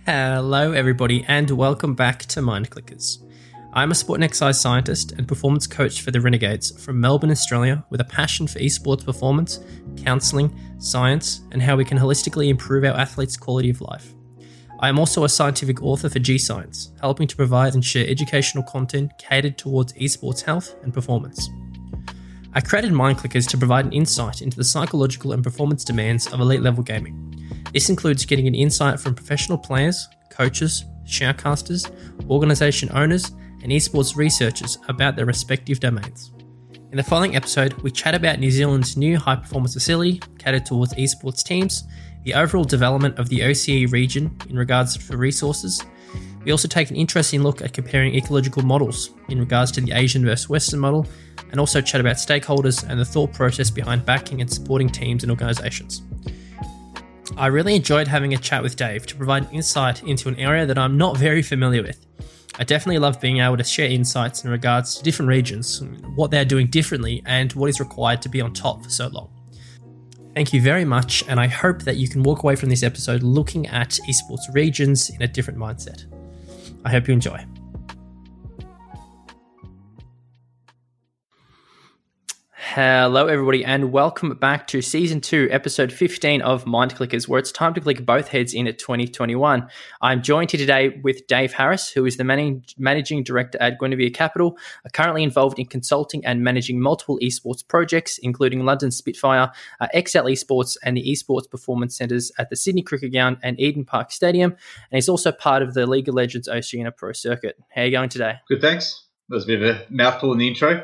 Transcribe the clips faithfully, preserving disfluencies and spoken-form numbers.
Hello, everybody, and welcome back to Mind Clickers. I'm a sport and exercise scientist and performance coach for the Renegades from Melbourne, Australia, with a passion for esports performance, counselling, science, and how we can holistically improve our athletes' quality of life. I am also a scientific author for G Science, helping to provide and share educational content catered towards esports health and performance. I created Mind Clickers to provide an insight into the psychological and performance demands of elite level gaming. This includes getting an insight from professional players, coaches, shoutcasters, organisation owners, and esports researchers about their respective domains. In the following episode, we chat about New Zealand's new high-performance facility catered towards esports teams, the overall development of the O C E region in regards to resources. We also take an interesting look at comparing ecological models in regards to the Asian versus Western model, and also chat about stakeholders and the thought process behind backing and supporting teams and organisations. I really enjoyed having a chat with Dave to provide insight into an area that I'm not very familiar with. I definitely love being able to share insights in regards to different regions, what they're doing differently, and what is required to be on top for so long. Thank you very much, and I hope that you can walk away from this episode looking at esports regions in a different mindset. I hope you enjoy. Hello, everybody, and welcome back to Season two, Episode fifteen of Mind Clickers, where it's time to click both heads in at twenty twenty-one. I'm joined here today with Dave Harris, who is the managing, managing director at Guinevere Capital, currently involved in consulting and managing multiple esports projects, including London Spitfire, uh, X L Esports, and the Esports Performance Centres at the Sydney Cricket Ground and Eden Park Stadium, and he's also part of the League of Legends Oceania Pro Circuit. How are you going today? Good, thanks. That was a bit of a mouthful in the intro.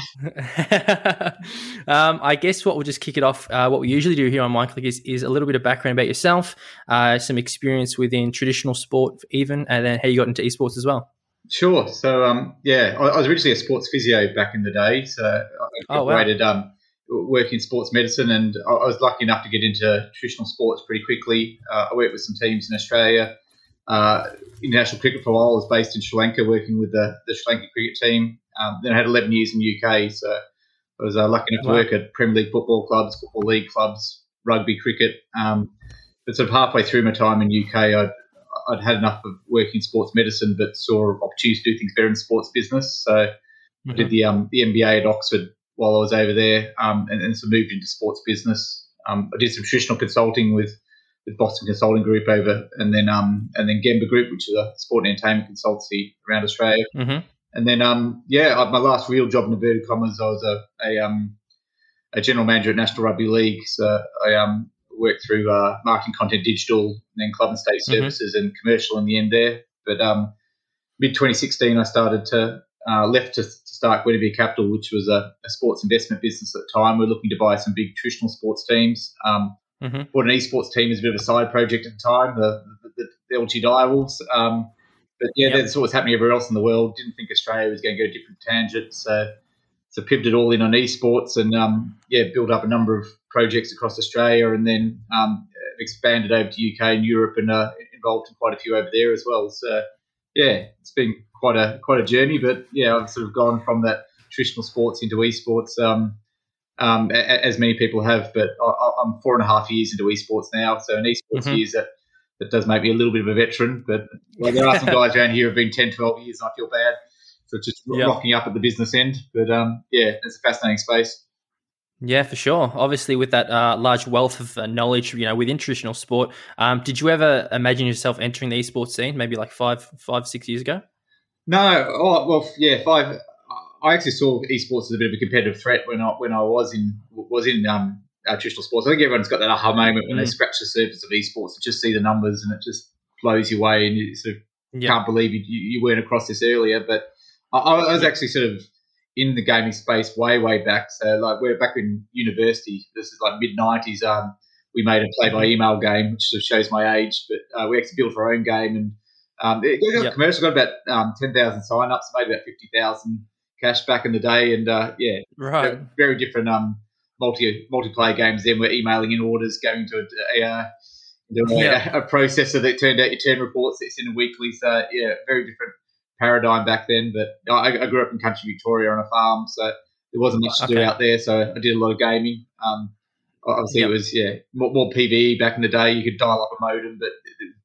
um, I guess what we'll just kick it off, uh, what we usually do here on Mind Click is, is a little bit of background about yourself, uh, some experience within traditional sport even, and then how you got into esports as well. Sure. So, um, yeah, I, I was originally a sports physio back in the day. So I graduated oh, wow. um, working in sports medicine, and I, I was lucky enough to get into traditional sports pretty quickly. Uh, I worked with some teams in Australia. Uh, international cricket for a while. I was based in Sri Lanka working with the, the Sri Lanka cricket team. Um, then I had eleven years in the U K, so I was uh, lucky enough wow. to work at Premier League football clubs, football league clubs, rugby, cricket. Um, but sort of halfway through my time in the U K, I'd, I'd had enough of working in sports medicine, but saw opportunities to do things better in sports business. So mm-hmm. I did the um, the M B A at Oxford while I was over there, um, and, and so moved into sports business. Um, I did some traditional consulting with with Boston Consulting Group over, and then um, and then Gemba Group, which is a sport and entertainment consultancy around Australia. Mm-hmm. And then, um, yeah, my last real job in inverted commas, I was a a, um, a general manager at National Rugby League. So I um, worked through uh, marketing, content, digital, and then club and state services mm-hmm. and commercial in the end there. But um, mid twenty sixteen, I started to uh, left to, to start Guinevere Capital, which was a, a sports investment business at the time. We were looking to buy some big traditional sports teams. Um, mm-hmm. Bought an esports team as a bit of a side project at the time, the, the, the L G Direwolves. Um, But, yeah, yep. that's what was happening everywhere else in the world. Didn't think Australia was going to go a different tangent. So, so pivoted all in on esports and, um, yeah, built up a number of projects across Australia and then um, expanded over to U K and Europe and uh, involved in quite a few over there as well. So, yeah, it's been quite a quite a journey. But, yeah, I've sort of gone from that traditional sports into esports, um, um, as many people have. But I, I'm four and a half years into esports now. So, an esports mm-hmm. years that That does make me a little bit of a veteran, but well, there are some guys around here who have been ten, twelve years, and I feel bad. So just yep. rocking up at the business end. But, um, yeah, it's a fascinating space. Yeah, for sure. Obviously, with that uh, large wealth of uh, knowledge, you know, within traditional sport, um, did you ever imagine yourself entering the esports scene maybe like five, five, six years ago? No. Oh, well, yeah, five. I actually saw esports as a bit of a competitive threat when I when I was in was in um. Uh, traditional sports. I think everyone's got that aha moment when mm. they scratch the surface of esports and just see the numbers and it just blows you away and you sort of yeah. can't believe you, you weren't across this earlier. But I, I was actually sort of in the gaming space way, way back. So like we're back in university. This is like mid nineties. Um, we made a play by email game, which sort of shows my age. But uh, we actually built our own game and um, it got yep. commercial. Got about um, ten thousand sign-ups, made about fifty thousand cash back in the day. And uh, yeah, right, very different. Um. Multi multiplayer games. Then we're emailing in orders, going to a, a, a, yeah. a processor that turned out your turn reports. It's in a weekly. So yeah, very different paradigm back then. But I, I grew up in country Victoria on a farm, so there wasn't much to okay. do out there. So I did a lot of gaming. Um, obviously, yep. it was yeah more, more P V E back in the day. You could dial up a modem, but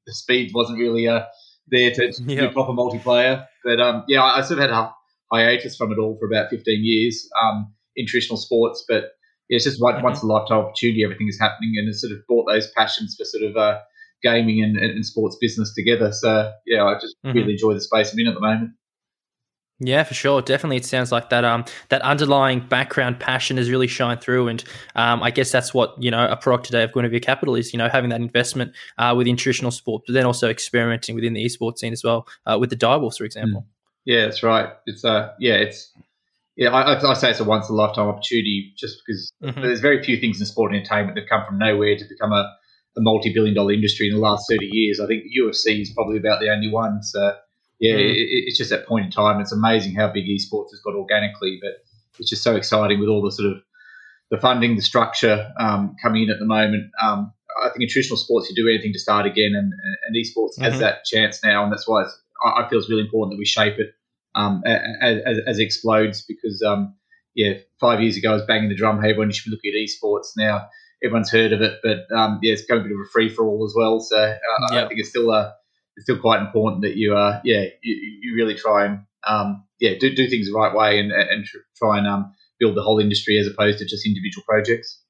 the speed wasn't really uh, there to, to yep. do proper multiplayer. But um, yeah, I, I sort of had a hiatus from it all for about fifteen years um, in traditional sports. But yeah, it's just one, mm-hmm. once in a lifetime opportunity. Everything is happening, and it's sort of brought those passions for sort of uh, gaming and, and sports business together. So yeah, I just mm-hmm. really enjoy the space I'm in at the moment. Yeah, for sure. Definitely, it sounds like that. Um, that underlying background passion has really shined through, and um, I guess that's what you know a product today of Guinevere Capital is. You know, having that investment uh, within traditional sport, but then also experimenting within the esports scene as well, uh, with the Direwolves, for example. Yeah, that's right. It's uh, yeah, it's yeah. I, I say it's a once in a lifetime opportunity, just because mm-hmm. there's very few things in sport and entertainment that come from nowhere to become a, a multi-billion dollar industry in the last thirty years. I think U F C is probably about the only one. So. Yeah, mm. it, it's just that point in time. It's amazing how big esports has got organically, but it's just so exciting with all the sort of the funding, the structure um, coming in at the moment. Um, I think in traditional sports, you do anything to start again, and, and esports mm-hmm. has that chance now, and that's why it's, I feel it's really important that we shape it um, as, as, as it explodes. Because um, yeah, five years ago I was banging the drum. Hey, everyone, you should be looking at esports now. Everyone's heard of it, but um, yeah, it's going a bit of a free for all as well. So uh, yep. I think it's still a It's still quite important that you, uh, yeah, you, you really try and, um, yeah, do do things the right way and and try and um, build the whole industry as opposed to just individual projects.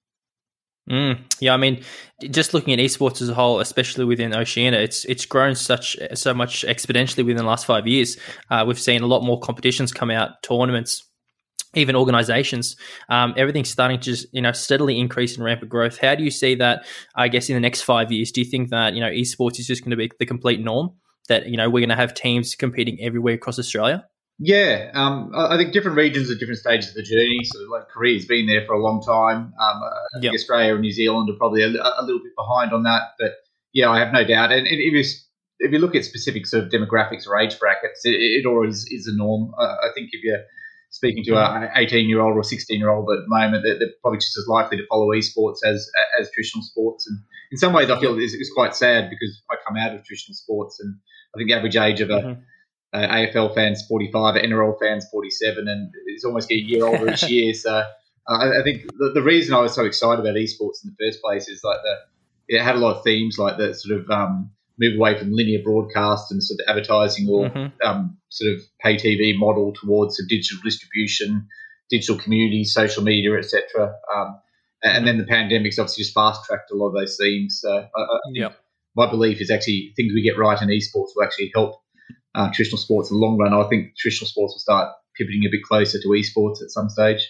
Mm, yeah, I mean, just looking at esports as a whole, especially within Oceania, it's it's grown such so much exponentially within the last five years. Uh, we've seen a lot more competitions come out, tournaments, even organizations. Um, everything's starting to just, you know, steadily increase in rampant growth. How do you see that, I guess, in the next five years? Do you think that, you know, esports is just going to be the complete norm, that, you know, we're going to have teams competing everywhere across Australia? Yeah, um, I think different regions at different stages of the journey. So, like, Korea's been there for a long time. Um, I think yep. Australia and New Zealand are probably a, a little bit behind on that. But, yeah, I have no doubt. And if you, if you look at specific sort of demographics or age brackets, it, it always is a norm. Uh, I think if you're speaking to an eighteen-year-old or sixteen-year-old at the moment, they're, they're probably just as likely to follow esports as as traditional sports. And in some ways, I feel it's, it's quite sad because I come out of traditional sports, and I think the average age of a, mm-hmm. a A F L fan's forty-five, an N R L fan's forty-seven, and it's almost getting a year older each year. So uh, I, I think the, the reason I was so excited about esports in the first place is like the it had a lot of themes like the sort of um, move away from linear broadcast and sort of advertising or mm-hmm. um, sort of pay T V model towards a digital distribution, digital community, social media, et cetera. Um, and then the pandemic's obviously just fast-tracked a lot of those themes. So I, I think yep. my belief is actually things we get right in esports will actually help uh, traditional sports in the long run. I think traditional sports will start pivoting a bit closer to esports at some stage.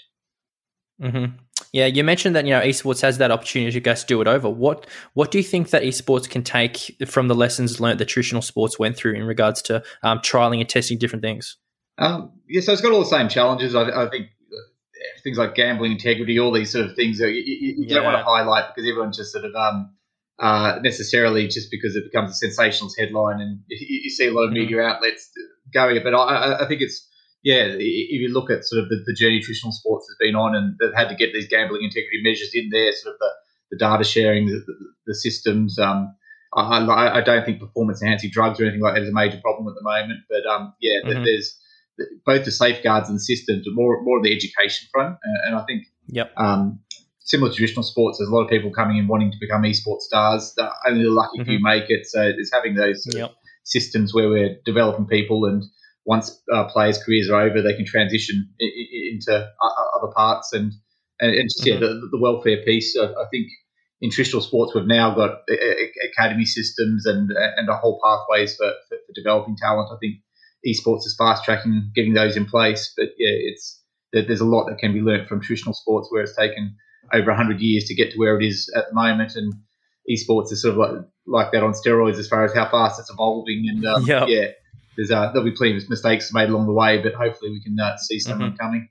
Mm-hmm. Yeah, you mentioned that, you know, esports has that opportunity to go do it over. What what do you think that esports can take from the lessons learned that traditional sports went through in regards to um, trialing and testing different things? Um, yeah, so it's got all the same challenges. I, I think things like gambling integrity, all these sort of things that you, you, you yeah. don't want to highlight because everyone just sort of um, uh, necessarily just because it becomes a sensationalist headline and you, you see a lot of media mm-hmm. outlets going it. But I, I think it's, yeah, if you look at sort of the, the journey traditional sports has been on, and they've had to get these gambling integrity measures in there, sort of the, the data sharing, the, the, the systems. Um, I, I don't think performance-enhancing drugs or anything like that is a major problem at the moment. But, um, yeah, mm-hmm. there's both the safeguards and the systems, but more, more of the education front. And I think yep. um, similar to traditional sports, there's a lot of people coming in wanting to become esports stars. Only the lucky mm-hmm. few make it. So it's having those sort yep. of systems where we're developing people, and once uh, players' careers are over, they can transition I- I- into other parts, and and, and just, mm-hmm. yeah, the, the welfare piece. I, I think in traditional sports, we've now got a, a, academy systems and and a whole pathways for, for, for developing talent. I think esports is fast tracking getting those in place, but yeah, it's there's a lot that can be learnt from traditional sports where it's taken over one hundred years to get to where it is at the moment, and esports is sort of like like that on steroids as far as how fast it's evolving. And um, yep. yeah. There's, uh, there'll be plenty of mistakes made along the way, but hopefully we can uh, see some mm-hmm. of them coming.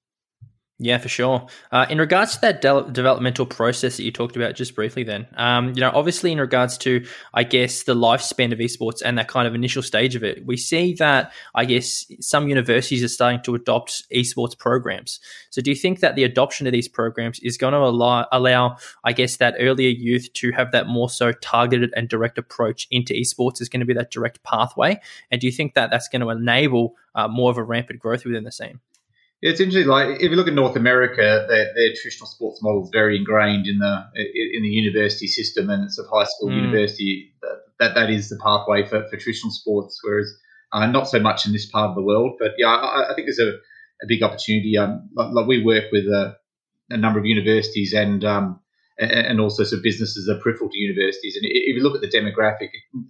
Yeah, for sure. Uh, in regards to that de- developmental process that you talked about just briefly then, um, you know, obviously in regards to, I guess, the lifespan of esports and that kind of initial stage of it, we see that, I guess, some universities are starting to adopt esports programs. So do you think that the adoption of these programs is going to allow, allow, I guess, that earlier youth to have that more so targeted and direct approach into esports is going to be that direct pathway? And do you think that that's going to enable uh, more of a rampant growth within the scene? It's interesting. Like if you look at North America, their, their traditional sports model is very ingrained in the in the university system, and it's a high school mm. university. that that is the pathway for, for traditional sports, whereas uh, not so much in this part of the world. But yeah, I, I think there's a, a big opportunity. Um, like, like we work with a, a number of universities and um, and also some businesses that are peripheral to universities. And if you look at the demographic,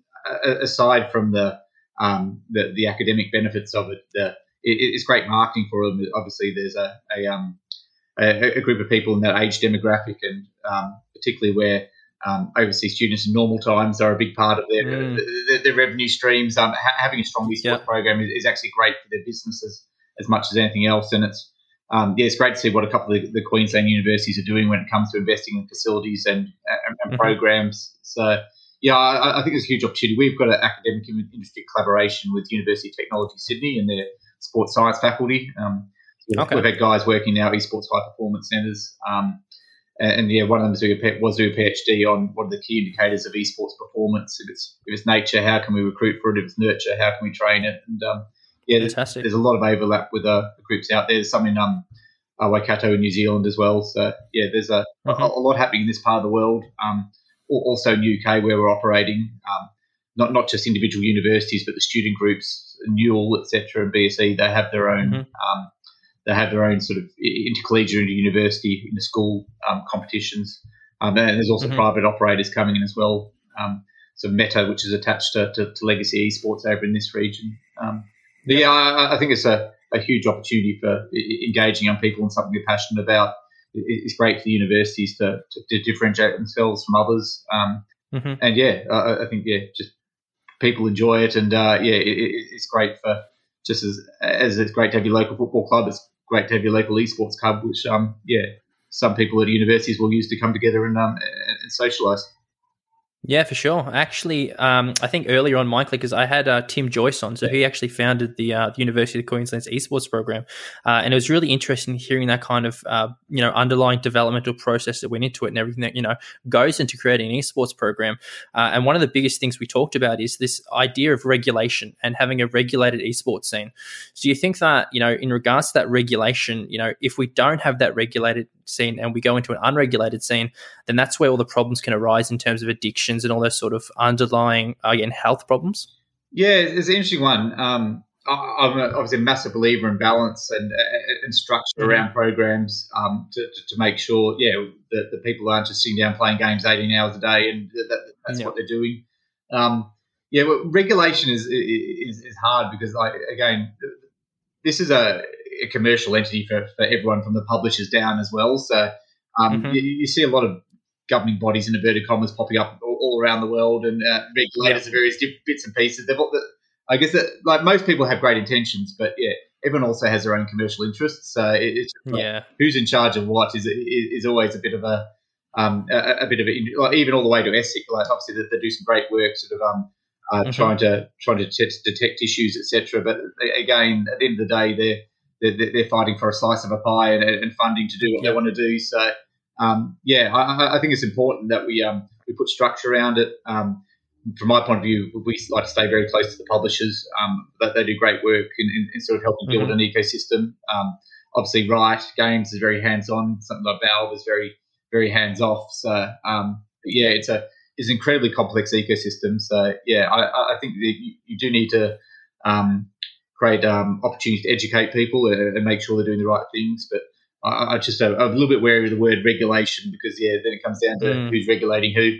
aside from the um, the, the academic benefits of it, the, it, it's great marketing for them. Obviously, there's a a, um, a a group of people in that age demographic, and um, particularly where um, overseas students in normal times are a big part of their mm. their, their revenue streams. Um, ha- having a strong esports yeah. program is, is actually great for their businesses as much as anything else, and it's Um, yeah, it's great to see what a couple of the, the Queensland universities are doing when it comes to investing in facilities and, and, and mm-hmm. programs. So, yeah, I, I think it's a huge opportunity. We've got an academic industry collaboration with University of Technology Sydney and their sports science faculty. Um, so okay. We've had guys working now at esports high performance centres. Um, and, and, yeah, one of them was doing, a, was doing a PhD on what are the key indicators of esports performance. If it's, if it's nature, how can we recruit for it? If it's nurture, how can we train it? And um, Yeah, there's, there's a lot of overlap with uh, the groups out there. There's some in um, uh, Waikato in New Zealand as well. So, yeah, there's a, mm-hmm. a, a lot happening in this part of the world. Um, also in U K where we're operating, um, not not just individual universities, but the student groups, Newell, et cetera, and B S E, they have their own mm-hmm. um, they have their own sort of intercollegiate university in the school um, competitions. Um, and there's also mm-hmm. private operators coming in as well. Um, so Meta, which is attached to, to, to Legacy Esports over in this region. Um, But yeah, I, I think it's a, a huge opportunity for engaging young people in something they're passionate about. It's great for the universities to, to, to differentiate themselves from others. Um, mm-hmm. And yeah, I, I think, yeah, just people enjoy it. And uh, yeah, it, it's great for just as, as it's great to have your local football club, it's great to have your local esports club, which, um, yeah, some people at universities will use to come together and, um, and socialise. Yeah, for sure. Actually, um, I think earlier on Mike Clickers, I had uh, Tim Joyce on. So he actually founded the, uh, the University of Queensland's esports program. Uh, and it was really interesting hearing that kind of, uh, you know, underlying developmental process that went into it and everything that, you know, goes into creating an esports program. Uh, and one of the biggest things we talked about is this idea of regulation and having a regulated esports scene. So do you think that, you know, in regards to that regulation, you know, if we don't have that regulated scene and we go into an unregulated scene, then that's where all the problems can arise in terms of addiction and all those sort of underlying, again, health problems? Yeah, it's an interesting one. Um, I'm obviously a massive believer in balance and, and structure mm-hmm. around programs um, to, to, to make sure, yeah, that the people aren't just sitting down playing games eighteen hours a day and that, that's yep. what they're doing. Um, yeah, well, regulation is, is is hard because, like, again, this is a, a commercial entity for, for everyone from the publishers down as well. So um, mm-hmm. you, you see a lot of governing bodies in inverted commas popping up all, all around the world and uh, regulators yeah. of various different bits and pieces. They've, I guess that like most people have great intentions, but yeah, everyone also has their own commercial interests. So it, it's just, like, yeah. who's in charge of what is is always a bit of a um a, a bit of a, like, even all the way to ESIC. Like obviously they, they do some great work, sort of um uh, mm-hmm. trying to trying to detect, detect issues, et cetera. But again, at the end of the day, they're they're, they're fighting for a slice of a pie and, and funding to do what yeah. they want to do. So. Um, yeah, I, I think it's important that we um, we put structure around it. Um, from my point of view, we like to stay very close to the publishers. Um, that they do great work in, in, in sort of helping build mm-hmm. an ecosystem. Um, obviously, Riot Games is very hands-on. Something like Valve is very very hands-off. So um, yeah, it's a it's an incredibly complex ecosystem. So yeah, I, I think that you, you do need to um, create um, opportunities to educate people and, and make sure they're doing the right things, but I, I just uh, I'm a little bit wary of the word regulation because, yeah, then it comes down to mm. who's regulating who.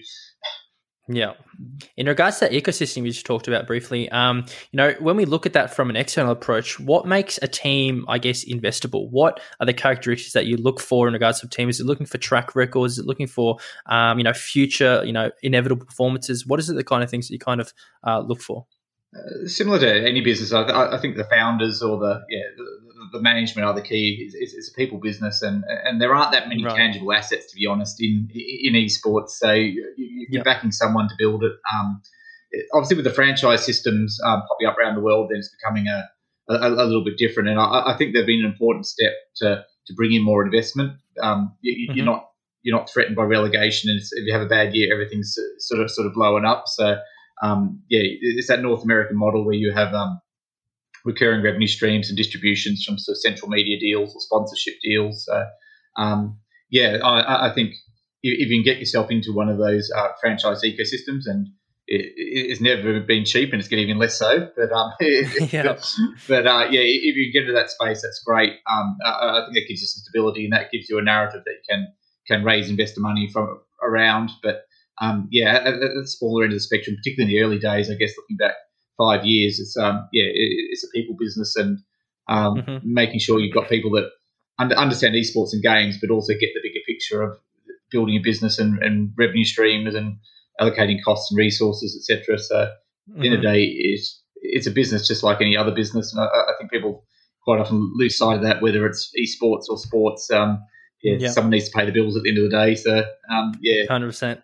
Yeah. In regards to that ecosystem you just talked about briefly, um, you know, when we look at that from an external approach, what makes a team, I guess, investable? What are the characteristics that you look for in regards to a team? Is it looking for track records? Is it looking for, um, you know, future, you know, inevitable performances? What is it the kind of things that you kind of uh, look for? Uh, similar to any business, I, I think the founders or the yeah the, the management are the key. It's, it's, it's a people business, and and there aren't that many right. tangible assets, to be honest, in in esports. So you, you're yep. backing someone to build it. Um, obviously, with the franchise systems um, popping up around the world, then it's becoming a, a, a little bit different. And I, I think they've been an important step to to bring in more investment. Um, you, mm-hmm. You're not you're not threatened by relegation, and if you have a bad year, everything's sort of sort of blowing up. So. Um, yeah, it's that North American model where you have um, recurring revenue streams and distributions from sort of central media deals or sponsorship deals. So, um, yeah, I, I think if you can get yourself into one of those uh, franchise ecosystems, and it, it's never been cheap, and it's getting even less so. But um, yeah, but, but uh, yeah, if you get into that space, that's great. Um, I, I think that gives you some stability, and that gives you a narrative that you can can raise investor money from around. But um, yeah, at, at the smaller end of the spectrum, particularly in the early days, I guess looking back five years, it's um, yeah, it, it's a people business, and um, mm-hmm. making sure you've got people that under, understand esports and games, but also get the bigger picture of building a business and, and revenue streams and allocating costs and resources, et cetera. So at the mm-hmm. end of the day, it's, it's a business just like any other business. And I, I think people quite often lose sight of that, whether it's esports or sports. Um, yeah, yep. Someone needs to pay the bills at the end of the day. So, um, yeah. one hundred percent.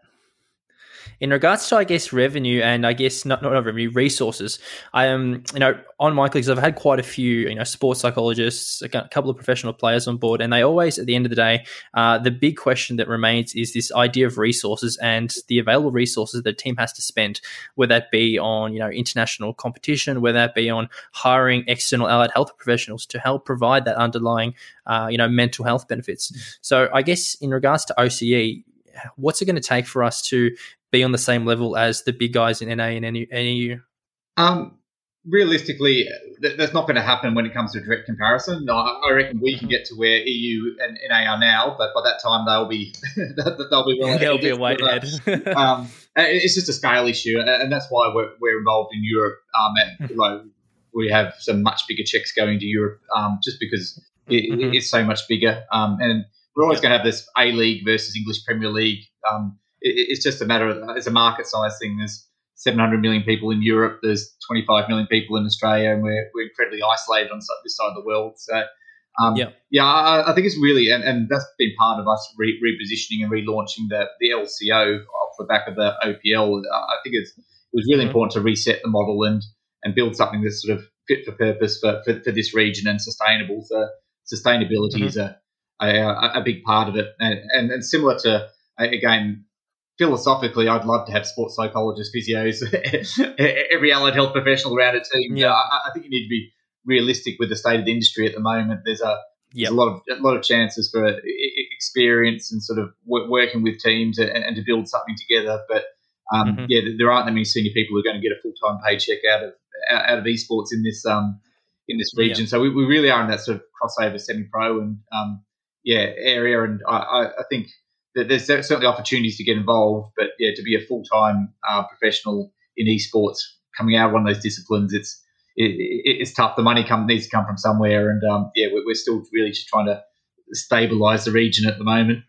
In regards to, I guess, revenue and I guess not not revenue, resources, I am, um, you know, on my clicks, I've had quite a few, you know, sports psychologists, a couple of professional players on board, and they always, at the end of the day, uh, the big question that remains is this idea of resources and the available resources that a team has to spend, whether that be on, you know, international competition, whether that be on hiring external allied health professionals to help provide that underlying, uh, you know, mental health benefits. So I guess in regards to O C E, what's it going to take for us to be on the same level as the big guys in N A and N E U? Um, realistically, th- that's not going to happen when it comes to a direct comparison. I, I reckon we can get to where E U and N A are now, but by that time they'll be they'll be well. They'll be a way ahead. um, it's just a scale issue, and that's why we're, we're involved in Europe. Um, and, like, we have some much bigger checks going to Europe, um, just because it, mm-hmm. it's so much bigger. Um, and we're always going to have this A League versus English Premier League. Um, It's just a matter of, it's a market size thing. There's seven hundred million people in Europe. There's twenty-five million people in Australia, and we're, we're incredibly isolated on this side of the world. So, um, yeah, yeah, I, I think it's really, and, and that's been part of us re- repositioning and relaunching the, the L C O off the back of the O P L. I think it's, it was really mm-hmm. important to reset the model and, and build something that's sort of fit for purpose for, for, for this region and sustainable. So sustainability mm-hmm. is a, a, a big part of it. And, and, and similar to, again, philosophically, I'd love to have sports psychologists, physios, every allied health professional around a team. Yeah. I, I think you need to be realistic with the state of the industry at the moment. There's a, yep. there's a lot of a lot of chances for experience and sort of working with teams and, and to build something together. But um, mm-hmm. yeah, there aren't that many senior people who are going to get a full time paycheck out of out of esports in this um in this region. Yep. So we, we really are in that sort of crossover semi pro and um yeah area. And I, I, I think. There's certainly opportunities to get involved, but yeah, to be a full-time uh, professional in esports coming out of one of those disciplines, it's it, it, it's tough. The money come, needs to come from somewhere, and um, yeah, we're, we're still really just trying to stabilise the region at the moment.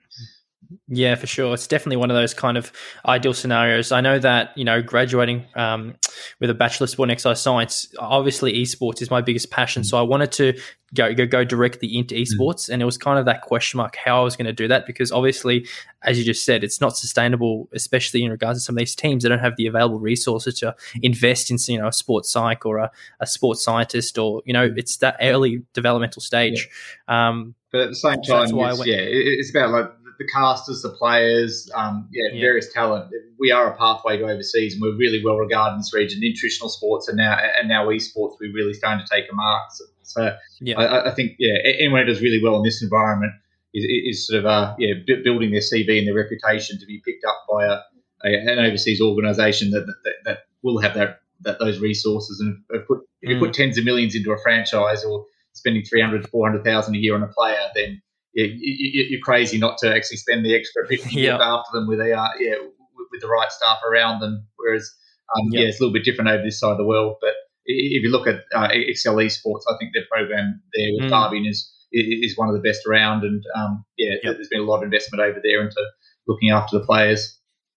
Yeah, for sure. It's definitely one of those kind of ideal scenarios. I know that, you know, graduating um, with a Bachelor of Sport and Exercise Science, obviously esports is my biggest passion. So I wanted to go go, go directly into esports. And it was kind of that question mark how I was going to do that, because obviously, as you just said, it's not sustainable, especially in regards to some of these teams that don't have the available resources to invest in, you know, a sports psych or a, a sports scientist, or, you know, it's that early developmental stage. Yeah. Um, but at the same time, it's, went- yeah, it's about like the casters, the players, um, yeah, yeah, various talent. We are a pathway to overseas, and we're really well regarded in this region. Nutritional sports and now and now esports, we're really starting to take a mark. So, so yeah. I, I think yeah, anyone who does really well in this environment is, is sort of uh, yeah building their C V and their reputation to be picked up by a, a an overseas organisation that, that that will have that, that those resources. And if, put, if mm. you put tens of millions into a franchise or spending three hundred to four hundred thousand a year on a player, then yeah, you, you're crazy not to actually spend the extra fifty to look after them with a uh, yeah with the right staff around them. Whereas um, yep. yeah, it's a little bit different over this side of the world. But if you look at uh, Excel Esports, I think their program there with mm. Darwin is is one of the best around. And um, yeah, yep. there's been a lot of investment over there into looking after the players.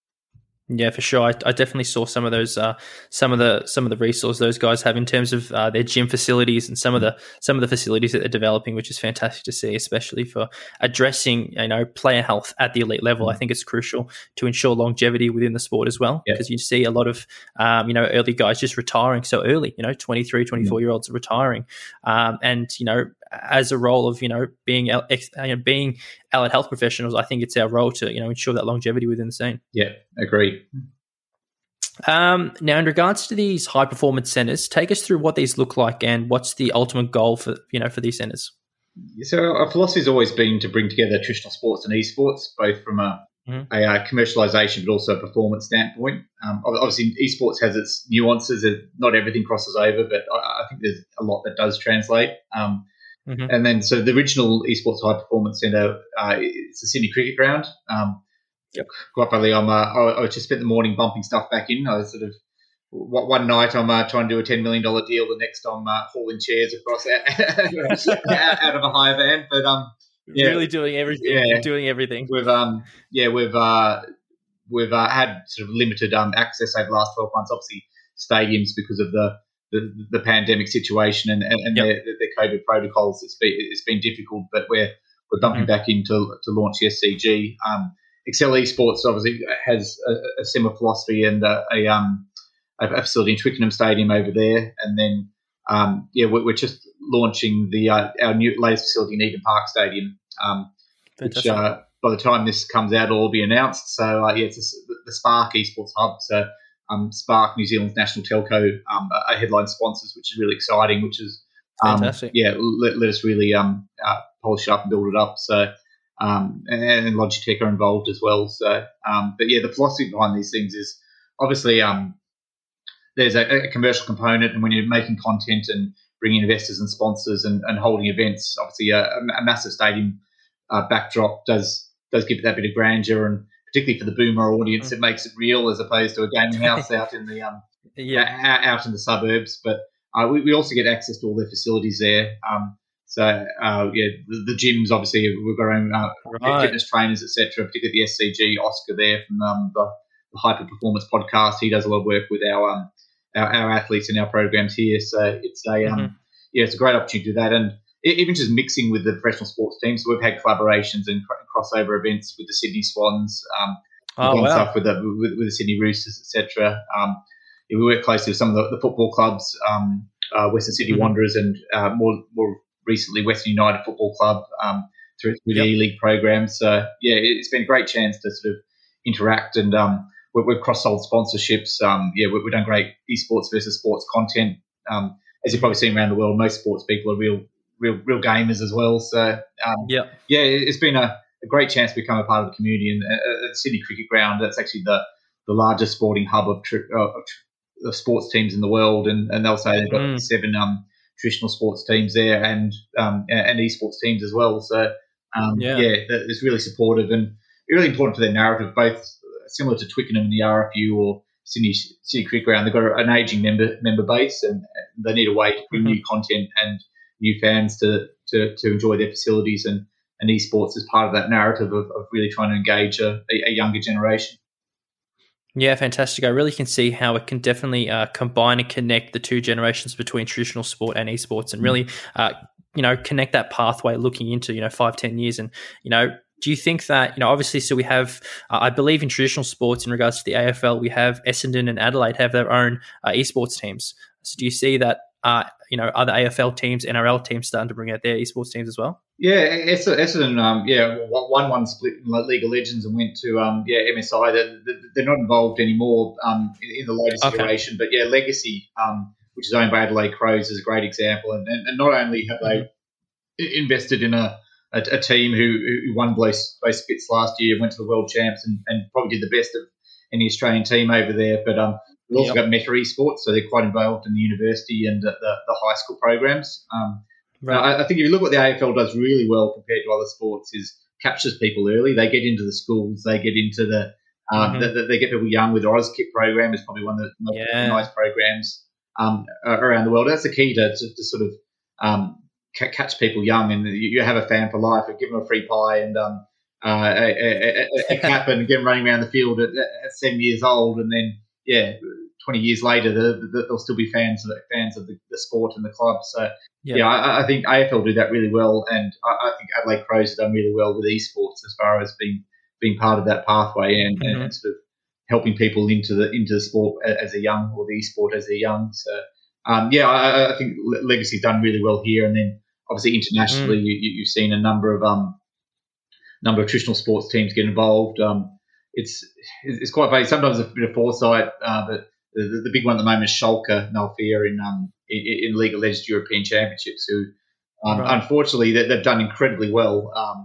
Yeah, for sure. I, I definitely saw some of those, uh, some of the some of the resources those guys have in terms of uh, their gym facilities and some of the some of the facilities that they're developing, which is fantastic to see, especially for addressing, you know, player health at the elite level. I think it's crucial to ensure longevity within the sport as well, because yeah. you see a lot of um, you know early guys just retiring so early. You know, twenty-three, twenty-four year olds are retiring, um, and you know. As a role of, you know, being you know, being allied health professionals, I think it's our role to, you know, ensure that longevity within the scene. Yeah, agree. Um, now, in regards to these high performance centers, take us through what these look like and what's the ultimate goal for, you know, for these centers. So our philosophy has always been to bring together traditional sports and esports, both from a mm-hmm. a uh, commercialization, but also a performance standpoint. Um, obviously, esports has its nuances. Not everything crosses over, but I, I think there's a lot that does translate. Um, mm-hmm. And then, so the original esports high performance centre, uh, it's the Sydney Cricket Ground. Um, yep. Quite funny, I'm, uh, I, I just spent the morning bumping stuff back in. I was sort of one night I'm uh, trying to do a ten million dollars deal. The next I'm uh, hauling chairs across out, out of a hire van. But um, yeah, really doing everything. Yeah, doing everything. We've um, yeah, we've uh, we've uh, had sort of limited um access over the last twelve months. Obviously, stadiums because of the the, the pandemic situation and and, and yep. the, the COVID protocols. It's been it's been difficult, but we're we're bumping mm-hmm. back into to launch the S C G. Um, Excel Esports obviously has a, a similar philosophy and a, a um. a facility in Twickenham Stadium over there, and then um, yeah, we're, we're just launching the uh, our new latest facility in Eden Park Stadium, um, which uh, by the time this comes out, will all be announced. So uh, yeah, it's a, the Spark Esports Hub. So um, Spark, New Zealand's national telco, um, are headline sponsors, which is really exciting. Which is um, fantastic. Yeah, let, let us really um, uh, polish it up and build it up. So. Um, and, and Logitech are involved as well. So, um, but yeah, the philosophy behind these things is obviously um, there's a, a commercial component, and when you're making content and bringing investors and sponsors and, and holding events, obviously a, a massive stadium uh, backdrop does does give it that bit of grandeur, and particularly for the boomer audience, mm. it makes it real as opposed to a gaming house out in the um yeah. out in the suburbs. But uh, we, we also get access to all their facilities there. Um, so uh, yeah, the, the gyms obviously we've got our own uh, right. fitness trainers, et cetera. Particularly the S C G, Oscar there from um, the, the Hyper Performance podcast. He does a lot of work with our um. Our, our athletes and our programs here, so it's a um, mm-hmm. yeah, it's a great opportunity to do that, and even just mixing with the professional sports teams. So we've had collaborations and crossover events with the Sydney Swans, um, oh, wow. stuff with the with, with the Sydney Roosters, et cetera. Um, yeah, we work closely with some of the, the football clubs, um, uh, Western Sydney mm-hmm. Wanderers, and uh, more more recently Western United Football Club um, through, through yep. the E-League programs. So yeah, it's been a great chance to sort of interact and. Um, We've cross-sold sponsorships. Um, yeah, we've done great esports versus sports content. Um, as you've probably seen around the world, most sports people are real, real, real gamers as well. So, um, yeah, yeah, it's been a, a great chance to become a part of the community. And uh, the Sydney Cricket Ground, that's actually the, the largest sporting hub of, tri- uh, of, tr- of sports teams in the world. And, and they'll say they've got mm. seven um, traditional sports teams there and um, and esports teams as well. So, um, yeah. yeah, it's really supportive and really important for their narrative, both similar to Twickenham and the R F U or Sydney Sydney Cricket Ground. They've got an ageing member member base, and they need a way to bring mm-hmm. new content and new fans to, to, to enjoy their facilities. And, and esports is part of that narrative of, of really trying to engage a, a younger generation. Yeah, fantastic. I really can see how it can definitely uh, combine and connect the two generations between traditional sport and esports, and really, uh, you know, connect that pathway looking into, you know, five, ten years. And, you know, do you think that, you know, obviously, so we have, uh, I believe in traditional sports in regards to the A F L, we have Essendon and Adelaide have their own uh, esports teams. So do you see that, uh, you know, other A F L teams, N R L teams starting to bring out their esports teams as well? Yeah, Essendon, um, yeah, one one split in League of Legends and went to, um, yeah, M S I. They're, they're not involved anymore um, in, in the latest okay. iteration, but yeah, Legacy, um, which is owned by Adelaide Crows, is a great example. And, and, and not only have they invested in a A, a team who, who won both splits last year, went to the World Champs, and, and probably did the best of any Australian team over there. But um, we've also yep. got Meta Esports, so they're quite involved in the university and the, the, the high school programs. Um, right. I, I think if you look what the A F L does really well compared to other sports is captures people early. They get into the schools, they get into the, um, mm-hmm. the, the they get people young with the AusKit program is probably one of the most yeah. nice programs um, around the world. That's the key to, to, to sort of um, catch people young, and you have a fan for life, and give them a free pie and um, uh, a, a, a, a cap and get them running around the field at, at seven years old, and then yeah, twenty years later they'll still be fans of the, fans of the, the sport and the club. So yeah, yeah I, I think A F L do that really well, and I, I think Adelaide Crows have done really well with esports as far as being being part of that pathway and, mm-hmm. and sort of helping people into the into the sport as a young, or the esport as they're young. So um, yeah, I, I think Legacy's done really well here, and then obviously internationally, mm. you, you've seen a number of um, number of traditional sports teams get involved. Um, it's it's quite funny. Sometimes a bit of foresight, uh, but the, the big one at the moment is Schalke Nalfia in um in, in League of Legends European Championships, who um, right. unfortunately they, they've done incredibly well. Um,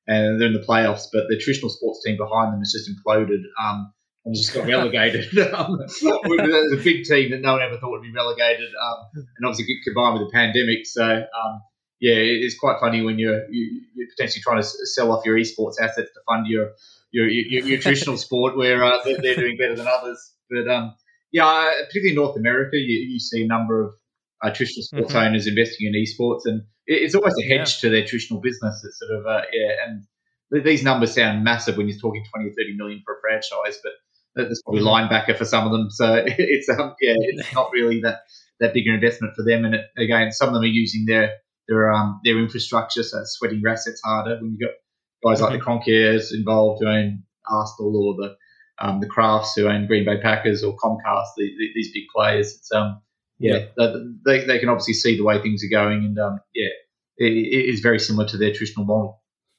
and they're in the playoffs, but the traditional sports team behind them has just imploded um, and just got relegated. um, it was a big team that no one ever thought would be relegated, um, and obviously combined with the pandemic. So, um, yeah, it's quite funny when you're, you, you're potentially trying to sell off your esports assets to fund your your, your, your traditional sport where uh, they're, they're doing better than others. But, um, yeah, particularly in North America, you, you see a number of uh, traditional sports mm-hmm. owners investing in esports, and it's almost a hedge yeah. to their traditional business. It's sort of, uh, yeah, and these numbers sound massive when you're talking twenty or thirty million for a franchise, but there's probably mm-hmm. linebacker for some of them. So it's, um, yeah, it's not really that, that big an investment for them. And it, again, some of them are using their, their, um, their infrastructure, so it's sweating your assets harder when you've got guys like mm-hmm. the Cronkiers involved who own Arsenal, or the um, the Crafts who own Green Bay Packers, or Comcast, the, the, these big players. It's um yeah, yeah. They, they can obviously see the way things are going, and um yeah, it, it is very similar to their traditional model.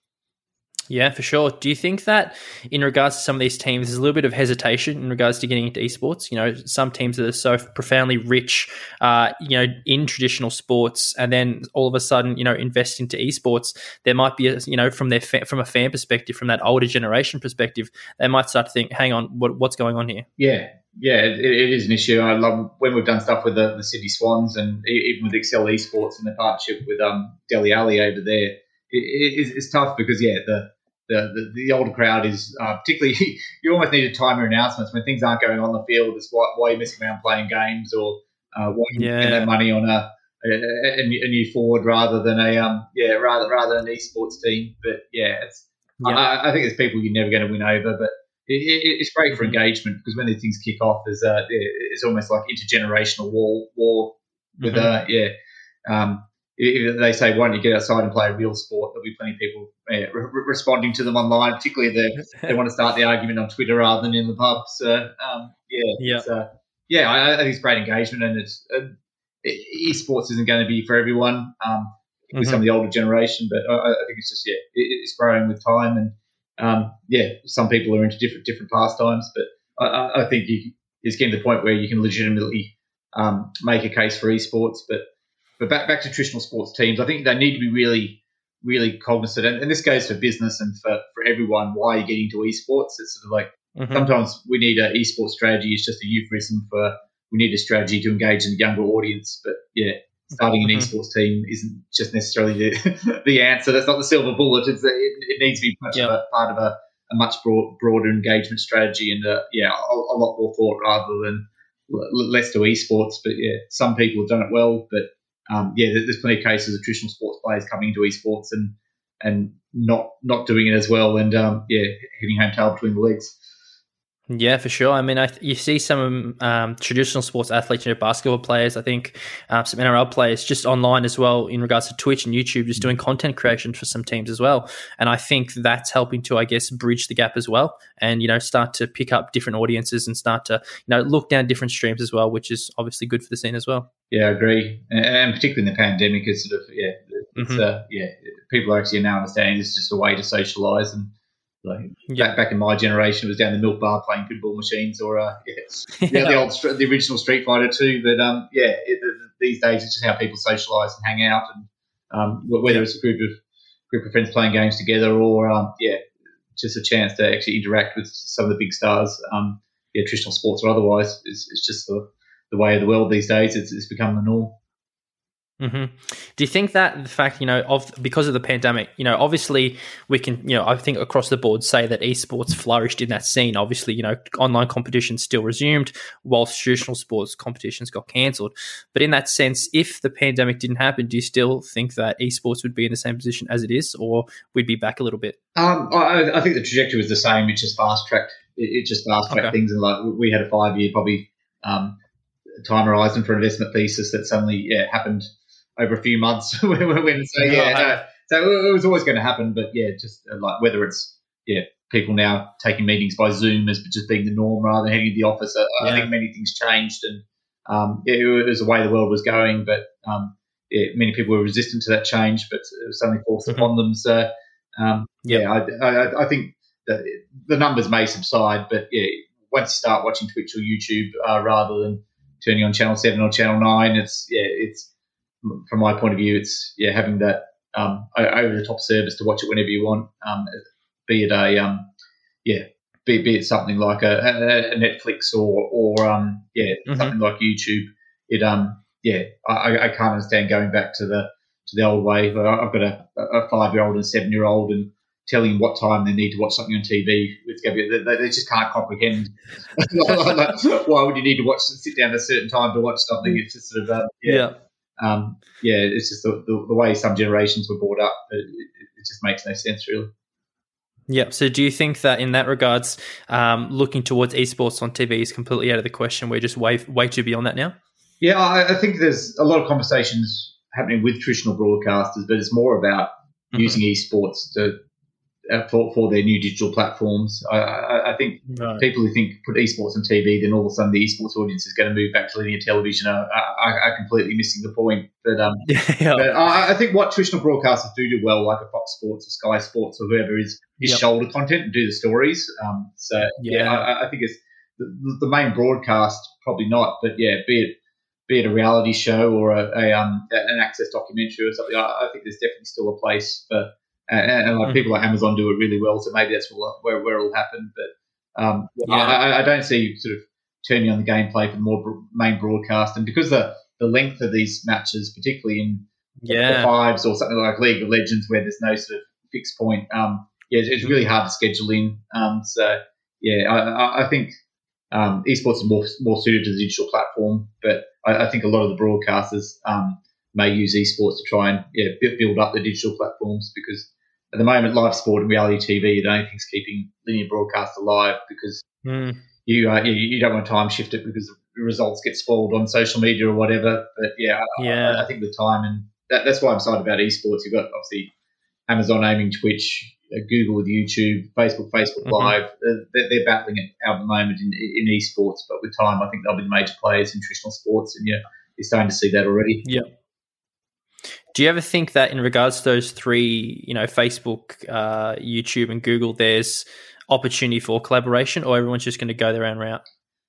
Yeah, for sure. Do you think that in regards to some of these teams, there's a little bit of hesitation in regards to getting into esports? You know, some teams that are so profoundly rich, uh, you know, in traditional sports, and then all of a sudden, you know, invest into esports. There might be, a, you know, from their fa- from a fan perspective, from that older generation perspective, they might start to think, "Hang on, what, what's going on here?" Yeah, yeah, it, it is an issue. I love when we've done stuff with the, the Sydney Swans, and even with Excel Esports and the partnership with um Dele Alli over there. It, it, it's tough because yeah, the The, the, the older crowd is uh, particularly, you almost need to time your announcements when things aren't going on the field. It's why, why you're messing around playing games, or uh, why you yeah. spend that money on a, a, a, a new forward rather than a um yeah rather rather than an esports team. But yeah, it's yeah. I, I think there's people you're never going to win over, but it, it, it's great for mm-hmm. engagement, because when these things kick off, there's uh it's almost like intergenerational war war with mm-hmm. uh yeah um. If they say, why don't you get outside and play a real sport, there'll be plenty of people yeah, re- responding to them online, particularly if they, they want to start the argument on Twitter rather than in the pub. So, um, yeah, yeah, it's, uh, yeah I, I think it's great engagement, and it's uh, esports isn't going to be for everyone um, with mm-hmm. some of the older generation, but I, I think it's just, yeah, it, it's growing with time. And, um, yeah, some people are into different different pastimes, but I, I think you, it's getting to the point where you can legitimately um, make a case for esports, but But back back to traditional sports teams, I think they need to be really, really cognizant. And, and this goes for business and for, for everyone. Why you're getting to esports? It's sort of like mm-hmm. sometimes we need an esports strategy. It's just a euphemism for we need a strategy to engage in a younger audience. But yeah, starting mm-hmm. an esports team isn't just necessarily the, the answer. That's not the silver bullet. It's, it, it needs to be much yep. of a, part of a, a much broad, broader engagement strategy, and uh, yeah, a, a lot more thought rather than let's do esports. But yeah, some people have done it well, but Um, yeah, there's plenty of cases of traditional sports players coming into esports and and not not doing it as well, and um, yeah, hitting home tail between the legs. Yeah, for sure. I mean, I, you see some um, traditional sports athletes, you know, basketball players, I think um, some N R L players just online as well in regards to Twitch and YouTube, just doing content creation for some teams as well. And I think that's helping to, I guess, bridge the gap as well, and, you know, start to pick up different audiences and start to, you know, look down different streams as well, which is obviously good for the scene as well. Yeah, I agree. And particularly in the pandemic, it's sort of, yeah, it's, mm-hmm. uh, yeah, people are actually now understanding this is just a way to socialise. And Like yeah. back, back in my generation, it was down the milk bar playing pinball machines, or uh, yeah, yeah. the old, the original Street Fighter too. But um, yeah, it, these days it's just how people socialise and hang out, and um, whether yeah. it's a group of group of friends playing games together, or um, yeah, just a chance to actually interact with some of the big stars. Um, yeah, traditional sports or otherwise, it's, it's just the the way of the world these days. It's, it's become the norm. Mm-hmm. Do you think that the fact, you know, of because of the pandemic, you know, obviously we can, you know, I think across the board say that esports flourished in that scene. Obviously, you know, online competitions still resumed whilst traditional sports competitions got cancelled. But in that sense, if the pandemic didn't happen, do you still think that esports would be in the same position as it is, or we'd be back a little bit? Um, I, I think the trajectory was the same. It just fast tracked. It, it just fast tracked okay. things, and like we had a five year probably um, time horizon for investment thesis that suddenly yeah happened over a few months. when, when so yeah, no, so it was always going to happen. But yeah, just uh, like whether it's yeah people now taking meetings by Zoom as just being the norm rather than heading to the office. I, yeah. I think many things changed, and um, yeah, it was the way the world was going. But um, yeah, many people were resistant to that change, but it was suddenly forced mm-hmm. upon them. So um, yep. yeah, I, I, I think that the numbers may subside, but yeah, once you start watching Twitch or YouTube uh, rather than turning on Channel Seven or Channel Nine, it's yeah, it's from my point of view, it's yeah having that um, over the top service to watch it whenever you want, um, be it a um, yeah, be, be it something like a, a, a Netflix or or um, yeah, mm-hmm. something like YouTube. It um yeah, I, I can't understand going back to the to the old way. I've got a, a five year old and a seven year old, and telling them what time they need to watch something on T V. It's going to be, they, they just can't comprehend. Like, why would you need to watch, sit down at a certain time to watch something? It's just sort of, uh, yeah. Yeah. Um, yeah, it's just the, the, the way some generations were brought up. It, it just makes no sense, really. Yeah. So do you think that in that regards, um, looking towards esports on T V is completely out of the question? We're just way, way too beyond that now? Yeah, I, I think there's a lot of conversations happening with traditional broadcasters, but it's more about mm-hmm. using esports to Uh, for, for their new digital platforms. I, I, I think right. people who think put esports on T V, then all of a sudden the esports audience is going to move back to linear television are, are, are completely missing the point. But, um, yeah. but I, I think what traditional broadcasters do do well, like a Fox Sports or Sky Sports or whoever, is, is yep. shoulder content and do the stories. Um, so, yeah, yeah I, I think it's the, the main broadcast, probably not, but yeah, be it be it a reality show or a, a um an access documentary or something, I, I think there's definitely still a place for. And, and like mm. people like Amazon do it really well, so maybe that's where where it'll happen. But um, yeah. I, I don't see sort of turning on the gameplay for the more bro- main broadcast, and because the, the length of these matches, particularly in yeah. the fives or something like League of Legends, where there's no sort of fixed point, um, yeah, it's, it's really hard to schedule in. Um, so yeah, I, I think um, esports is more more suited to the digital platform, but I, I think a lot of the broadcasters um, may use esports to try and yeah build up the digital platforms, because at the moment, live sport and reality T V are the only things keeping linear broadcast alive, because mm. you, uh, you you don't want to time shift it because the results get spoiled on social media or whatever. But yeah, yeah. I, I think the time, and that, that's why I'm excited about esports. You've got obviously Amazon aiming Twitch, uh, Google with YouTube, Facebook, Facebook mm-hmm. Live. Uh, they're, they're battling it out at the moment in, in esports, but with time, I think they'll be the major players in traditional sports, and yeah, you're starting to see that already. Yeah. Do you ever think that in regards to those three, you know, Facebook, uh, YouTube, and Google, there's opportunity for collaboration, or everyone's just going to go their own route?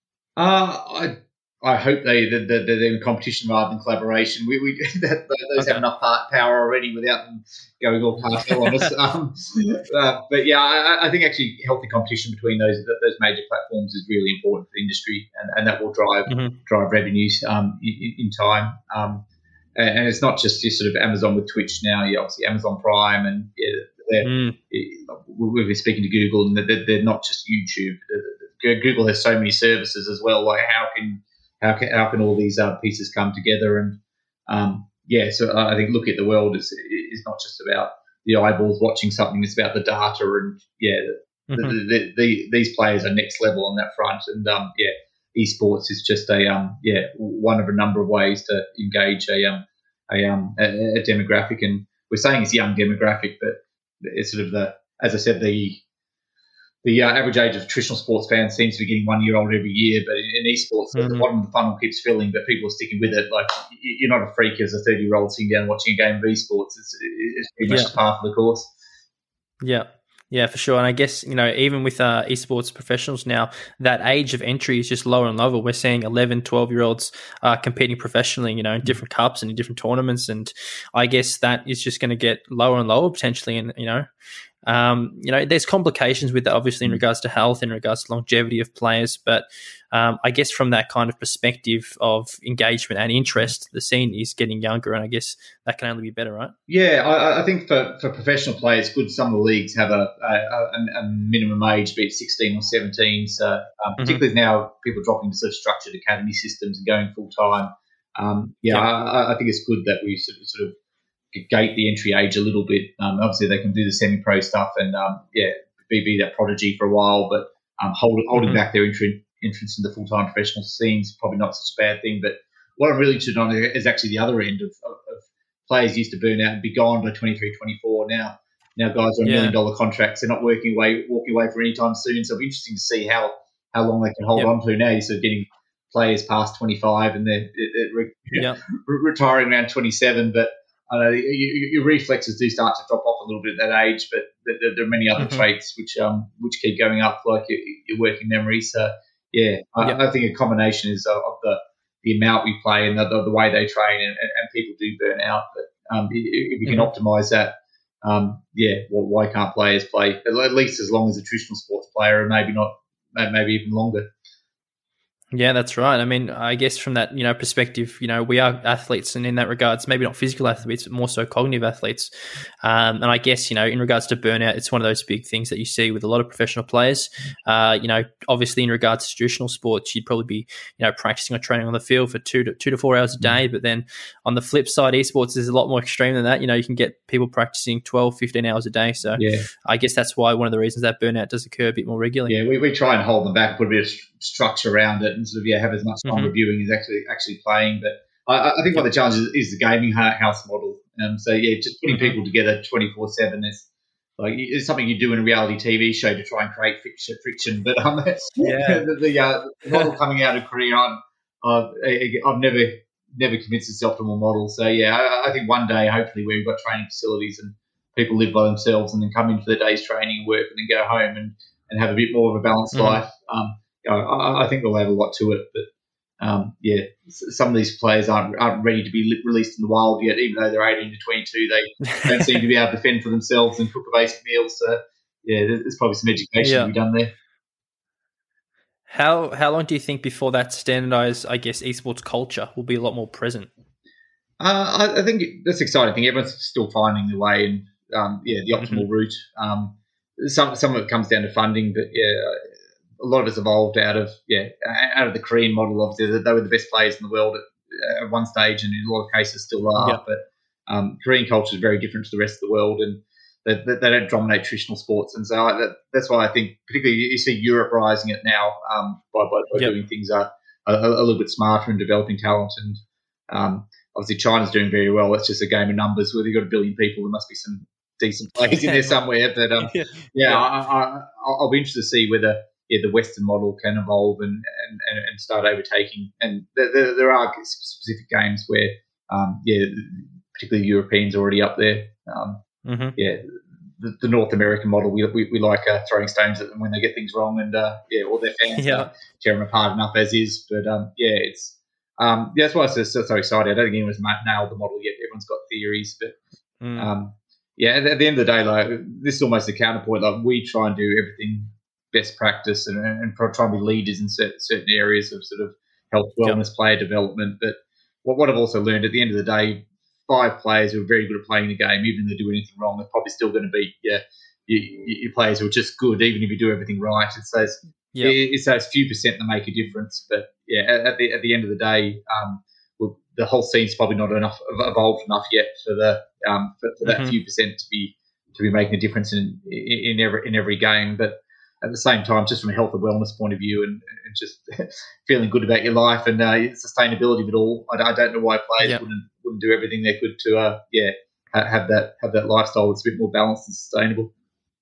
Uh, I I hope they that they're, they're in competition rather than collaboration. We we that, those okay. have enough power already without them going all partial on us. Um, uh, but yeah, I, I think actually healthy competition between those those major platforms is really important for the industry, and, and that will drive mm-hmm. drive revenues um, in, in time. Um, And it's not just your sort of Amazon with Twitch now. You obviously Amazon Prime, and yeah, mm. we've been speaking to Google, and they're, they're not just YouTube. Google has so many services as well. Like how can how can how can all these uh, pieces come together? And um, yeah, so I think looking at the world is is not just about the eyeballs watching something. It's about the data, and yeah, mm-hmm. the, the, the, these players are next level on that front. And um, yeah. Esports is just a um yeah one of a number of ways to engage a um a um a, a demographic, and we're saying it's a young demographic, but it's sort of the as I said the the uh, average age of traditional sports fans seems to be getting one year older every year, but in, in esports mm-hmm. the bottom of the funnel keeps filling, but people are sticking with it. Like you're not a freak as a thirty year old sitting down watching a game of esports. It's it's pretty much yeah. par for the course. Yeah. Yeah, for sure. And I guess, you know, even with uh, esports professionals now, that age of entry is just lower and lower. We're seeing eleven, twelve-year-olds uh, competing professionally, you know, in different cups and in different tournaments. And I guess that is just going to get lower and lower potentially. And, you know, um, you know, there's complications with that, obviously, in regards to health, in regards to longevity of players. But um, I guess from that kind of perspective of engagement and interest, the scene is getting younger, and I guess that can only be better, right? Yeah, I, I think for, for professional players, good some of the leagues have a, a, a minimum age, be it sixteen or seventeen. So um, particularly mm-hmm. now people dropping into sort of structured academy systems and going full time. Um, yeah, yeah. I, I think it's good that we sort of, sort of gate the entry age a little bit. Um, obviously, they can do the semi-pro stuff and um, yeah, be, be that prodigy for a while, but um, hold, holding mm-hmm. back their entry. entrance into the full-time professional scene's probably not such a bad thing. But what I'm really interested on is actually the other end of, of, of players used to burn out and be gone by twenty-three, twenty-four. Now, now guys are on yeah. million dollar contracts. They're not working away, walking away for any time soon. So it'll be interesting to see how, how long they can hold yep. on to now. You're sort of getting players past twenty-five and they're, they're re- yep. retiring around twenty-seven. But I know your, your reflexes do start to drop off a little bit at that age. But there, there are many other mm-hmm. traits which um which keep going up, like your, your working memory. So yeah, I, yep. I think a combination is of the, the amount we play and the, the, the way they train, and, and people do burn out. But Um, if you can mm-hmm. optimise that, um, yeah, well, why can't players play at least as long as a traditional sports player, and maybe not, maybe even longer? Yeah, that's right. I mean, I guess from that, you know, perspective, you know, we are athletes, and in that regards, maybe not physical athletes, but more so cognitive athletes. Um, and I guess, you know, in regards to burnout, it's one of those big things that you see with a lot of professional players. Uh, you know, obviously in regards to traditional sports, you'd probably be, you know, practicing or training on the field for two to two to four hours a day. But then on the flip side, esports is a lot more extreme than that. You know, you can get people practicing twelve, fifteen hours a day. So yeah. I guess that's why one of the reasons that burnout does occur a bit more regularly. Yeah, we, we try and hold them back, put a bit of structure around it, and sort of yeah have as much time mm-hmm. reviewing as actually actually playing. But I, I think one of the challenges is the gaming house model. Um, so yeah, just putting mm-hmm. people together twenty-four seven is like it's something you do in a reality T V show to try and create friction. friction. But um, yeah. the, the, uh, the model coming out of Korea, I'm, uh, I've never never convinced it's the optimal model. So yeah, I, I think one day hopefully we've got training facilities and people live by themselves and then come in for their day's training and work and then go home and, and have a bit more of a balanced mm-hmm. life. Um, You know, I, I think they'll have a lot to it, but um, yeah, some of these players aren't, aren't ready to be li- released in the wild yet. Even though they're eighteen to twenty-two, they don't seem to be able to fend for themselves and cook a basic meal. So yeah, there's probably some education yeah. to be done there. How how long do you think before that standardized, I guess, esports culture will be a lot more present? Uh, I, I think that's the exciting thing. Everyone's still finding the way and um, yeah, the optimal mm-hmm. route. Um, some some of it comes down to funding, but yeah. A lot of it's evolved out of yeah out of the Korean model. Obviously, they were the best players in the world at, at one stage, and in a lot of cases still are. Yep. But um, Korean culture is very different to the rest of the world, and they, they, they don't dominate traditional sports. And so I, that, that's why I think, particularly, you see Europe rising it now um, by, by, by yep. doing things a, a, a little bit smarter and developing talent. And um, obviously, China's doing very well. It's just a game of numbers. Where they've got a billion people, there must be some decent players in there somewhere. But um, yeah, yeah I, I, I'll be interested to see whether. Yeah, the Western model can evolve and, and, and start overtaking. And there, there are specific games where, um, yeah, particularly Europeans are already up there. Um, mm-hmm. Yeah, the, the North American model, we we, we like uh, throwing stones at them when they get things wrong, and uh, yeah, all their fans yeah. uh, tear them apart enough as is. But um, yeah, it's um, yeah, that's why I was so, so excited. I don't think anyone's nailed the model yet. Everyone's got theories, but mm. um, yeah, at, at the end of the day, like this is almost a counterpoint. Like we try and do everything best practice and, and try and be leaders in certain, certain areas of sort of health, wellness, yep. player development. But what, what I've also learned at the end of the day, five players who are very good at playing the game, even if they do anything wrong, they're probably still going to be yeah, your, your players who are just good, even if you do everything right. It's those, yep. it's those few percent that make a difference. But yeah, at the at the end of the day, um, well, the whole scene's probably not enough evolved enough yet for the um, for, for that mm-hmm. few percent to be to be making a difference in in, in every in every game. But at the same time, just from a health and wellness point of view and, and just feeling good about your life and uh, sustainability of it all, I, I don't know why players yep. wouldn't wouldn't do everything they could to uh, yeah have that have that lifestyle that's a bit more balanced and sustainable.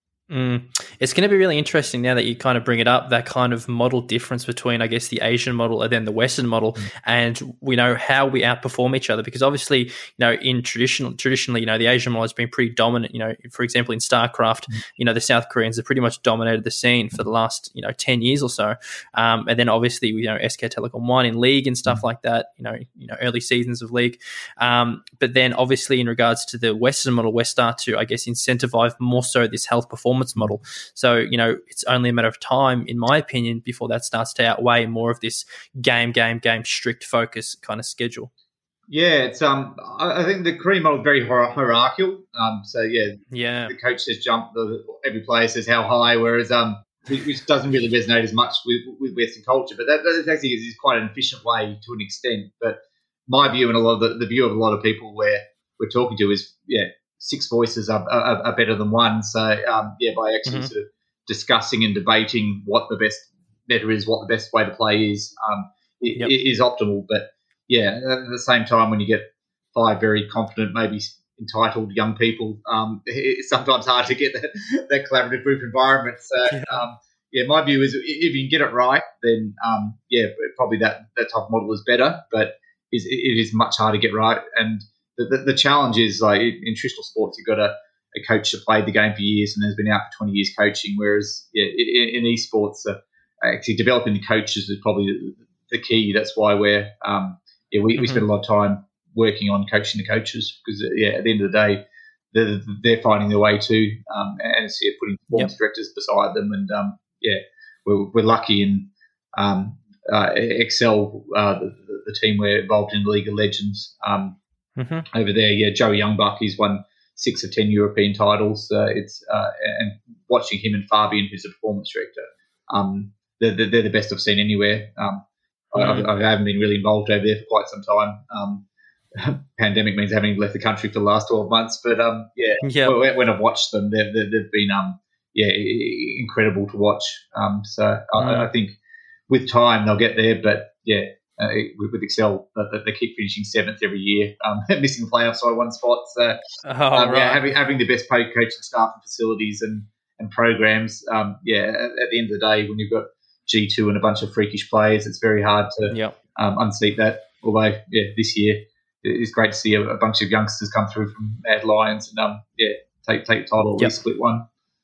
Mm. It's going to be really interesting now that you kind of bring it up, that kind of model difference between, I guess, the Asian model and then the Western model, mm. and we know how we outperform each other. Because obviously, you know, in traditional, traditionally, you know, the Asian model has been pretty dominant. You know, for example, in StarCraft, mm. you know, the South Koreans have pretty much dominated the scene for the last, you know, ten years or so. Um, and then obviously, you know, S K Telecom One in League and stuff mm. like that. You know, you know, early seasons of League. Um, but then obviously, in regards to the Western model, we're start to, I guess, incentivize more so this health performance model. So, you know, it's only a matter of time, in my opinion, before that starts to outweigh more of this game, game, game, strict focus kind of schedule. Yeah, it's um. I think the Korean model is very hierarchical. Um, so yeah, yeah. The coach says jump, the, every player says how high, whereas um, which doesn't really resonate as much with, with Western culture. But that, that actually is quite an efficient way to an extent. But my view and a lot of the, the view of a lot of people where we're talking to is yeah. six voices are, are, are better than one. So, um, yeah, by actually mm-hmm. sort of discussing and debating what the best meta is, what the best way to play is, um, it, yep. it is optimal. But, yeah, at the same time, when you get five very confident, maybe entitled young people, um, it's sometimes hard to get that, that collaborative group environment. So, yeah. Um, yeah, my view is if you can get it right, then, um, yeah, probably that, that type of model is better, but is, it is much harder to get right. And The, the, the challenge is, like, in traditional sports, you've got a, a coach that played the game for years and has been out for twenty years coaching, whereas yeah, in, in esports, uh, actually developing the coaches is probably the, the key. That's why we're, um, yeah, we, mm-hmm. we spend a lot of time working on coaching the coaches because, yeah, at the end of the day, they're, they're finding their way too, um, and so, yeah, putting performance yep. directors beside them. And, um, yeah, we're, we're lucky in um, uh, Excel, uh, the, the team we're involved in, League of Legends. Um, mm-hmm. Over there, yeah, Joey Youngbuck, he's won six of ten European titles. Uh, it's uh, and watching him and Fabian, who's the performance director, um, they're, they're the best I've seen anywhere. Um, mm. I, I haven't been really involved over there for quite some time. Um, pandemic means having left the country for the last twelve months, but um, yeah, yep. when, when I've watched them, they've, they've been um, yeah, incredible to watch. Um, so mm. I, I think with time they'll get there, but yeah, uh, with, with Excel, uh, they keep finishing seventh every year, um, missing the playoffs by one spot. So oh, um, right. yeah, having having the best paid coaching staff and facilities and and programs, um, yeah, at, at the end of the day, when you've got G two and a bunch of freakish players, it's very hard to yep. um, unseat that. Although, yeah, this year it's great to see a, a bunch of youngsters come through from Mad Lions and um, yeah, take take the title, at least split one.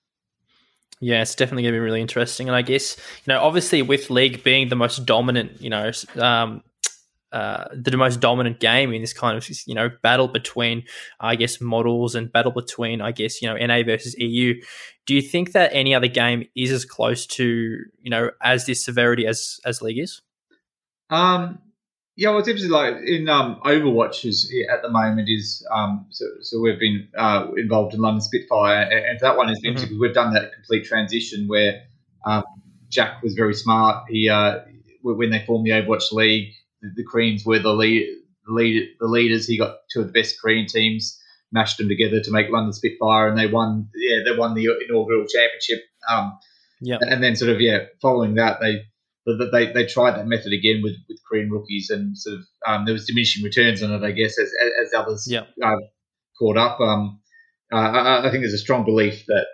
Yeah, it's definitely going to be really interesting. And I guess, you know, obviously with League being the most dominant, you know, um, uh, the most dominant game in this kind of, you know, battle between, I guess, models and battle between, I guess, you know, N A versus E U. Do you think that any other game is as close to, you know, as this severity as as League is? Um, yeah, well, it's interesting. Like in um, Overwatch is at the moment is um, so so we've been uh, involved in London Spitfire, and that one is mm-hmm. interesting. We've done that complete transition where um, Jack was very smart. He uh, when they formed the Overwatch League, the, the Koreans were the lead, the lead, the leaders. He got two of the best Korean teams, mashed them together to make London Spitfire, and they won. Yeah, they won the inaugural championship. Um, yeah, and then sort of yeah, following that they. But they they tried that method again with, with Korean rookies, and sort of um, there was diminishing returns on it, I guess, as as others yep. uh, caught up. Um, uh, I, I think there's a strong belief that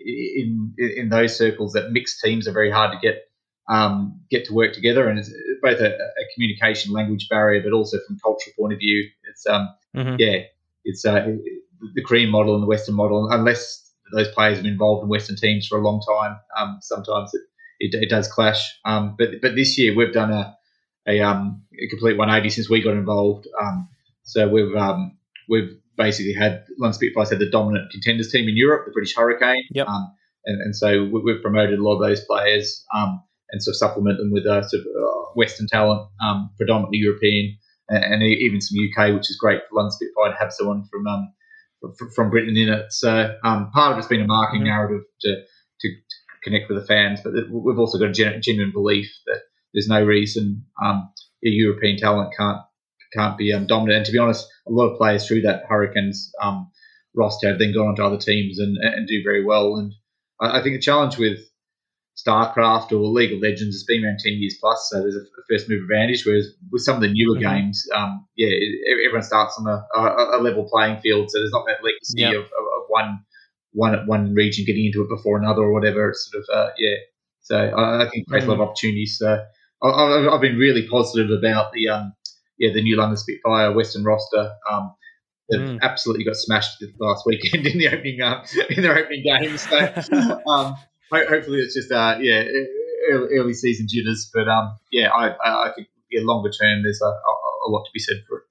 in in those circles that mixed teams are very hard to get um, get to work together, and it's both a, a communication language barrier, but also from cultural point of view, it's um mm-hmm. yeah, it's uh, the Korean model and the Western model. Unless those players have been involved in Western teams for a long time, um, sometimes it. It, it does clash, um, but but this year we've done a a, um, a complete one eighty since we got involved. Um, so we've um, we've basically had London Spitfires had the dominant contenders team in Europe, the British Hurricane, yep. um, and and so we, we've promoted a lot of those players um, and sort of supplement them with a sort of uh, Western talent, um, predominantly European, and, and even some U K, which is great for London Spitfire to have someone from um, from, from Britain in it. So um, part of it's been a marketing mm-hmm. narrative to to connect with the fans, but we've also got a gen- genuine belief that there's no reason um, a European talent can't can't be um, dominant. And to be honest, a lot of players through that Hurricanes um, roster have then gone on to other teams and, and do very well. And I, I think the challenge with StarCraft or League of Legends has been around ten years plus, so there's a, a first move advantage. Whereas with some of the newer mm-hmm. games, um, yeah, everyone starts on a, a, a level playing field, so there's not that legacy yep. of, of, of one. one one region getting into it before another or whatever. It's sort of, uh, yeah. So I, I think it creates mm. a lot of opportunities. So I, I, I've been really positive about the, um, yeah, the new London Spitfire Western roster. Um, they've mm. absolutely got smashed last weekend in the opening, uh, in their opening games. So um, hopefully it's just, uh, yeah, early, early season jitters. But um, yeah, I, I think yeah, longer term there's a, a, a lot to be said for it.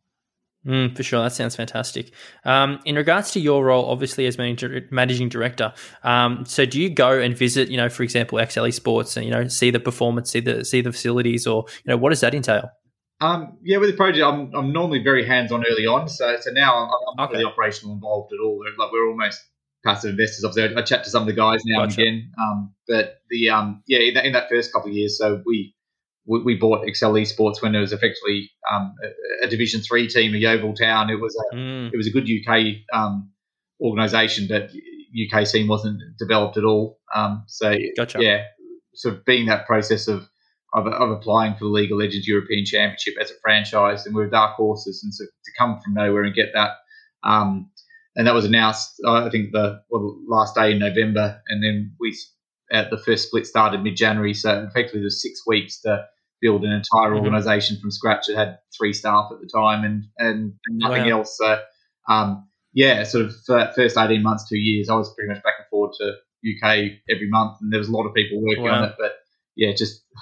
Mm, for sure, that sounds fantastic. Um, in regards to your role, obviously as managing director, um, so do you go and visit, you know, for example, X L Esports and you know see the performance, see the see the facilities, or you know what does that entail? Um, yeah, with the project, I'm I'm normally very hands on early on, so so now I'm, I'm not okay. really operational involved at all. Like we're almost passive investors. Obviously, I, I chat to some of the guys now gotcha. and again, um, but the um, yeah, in that, in that first couple of years, so we. We bought X L Esports when it was effectively um, a, a Division Three team, a Yeovil town. It was a mm. it was a good U K um, organisation, but U K scene wasn't developed at all. Um, so gotcha. yeah, sort of being that process of, of of applying for the League of Legends European Championship as a franchise, and we were dark horses, and so to come from nowhere and get that, um, and that was announced. I think the well, the last day in November, and then we at the first split started mid January. So effectively, there's six weeks to build an entire mm-hmm. organisation from scratch. It had three staff at the time and and, and nothing wow. else. So, um, yeah, sort of uh, first eighteen months, two years, I was pretty much back and forward to U K every month, and there was a lot of people working wow. on it. But yeah, just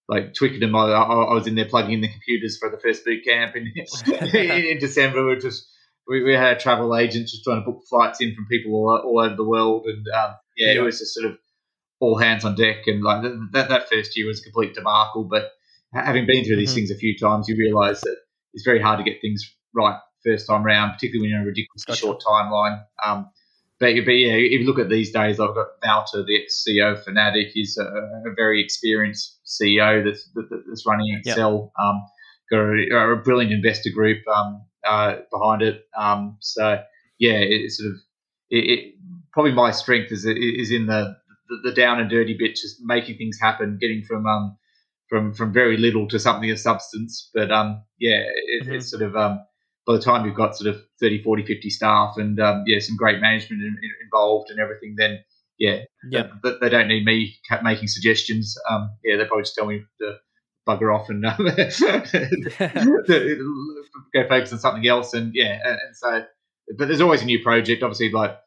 like Twickenham, I, I was in there plugging in the computers for the first boot camp in, in December. We just we, we had a travel agent just trying to book flights in from people all, all over the world, and um, yeah, yeah, it was just sort of all hands on deck. And like that that first year was a complete debacle. But having been through these mm-hmm. things a few times, you realise that it's very hard to get things right first time round, particularly when you're in a ridiculously gotcha. short timeline. Um, But, but yeah, if you look at these days, I've got Walter, the ex-C E O of Fnatic. He's a, a very experienced C E O that's, that's running Excel. Yep. Um, got a, a brilliant investor group um, uh, behind it. Um, so, yeah, it's sort of it, it, probably my strength is is in the, the the down and dirty bit, just making things happen, getting from um from from very little to something of substance. But um, yeah, it, mm-hmm. it's sort of um. by the time you've got sort of thirty, forty, fifty staff and, um, yeah, some great management in, in, involved and everything, then, yeah, yep. they, they don't need me making suggestions. Um, yeah, they probably just tell me to bugger off and um, go focus on something else. And, yeah, and, and so, but there's always a new project. Obviously, like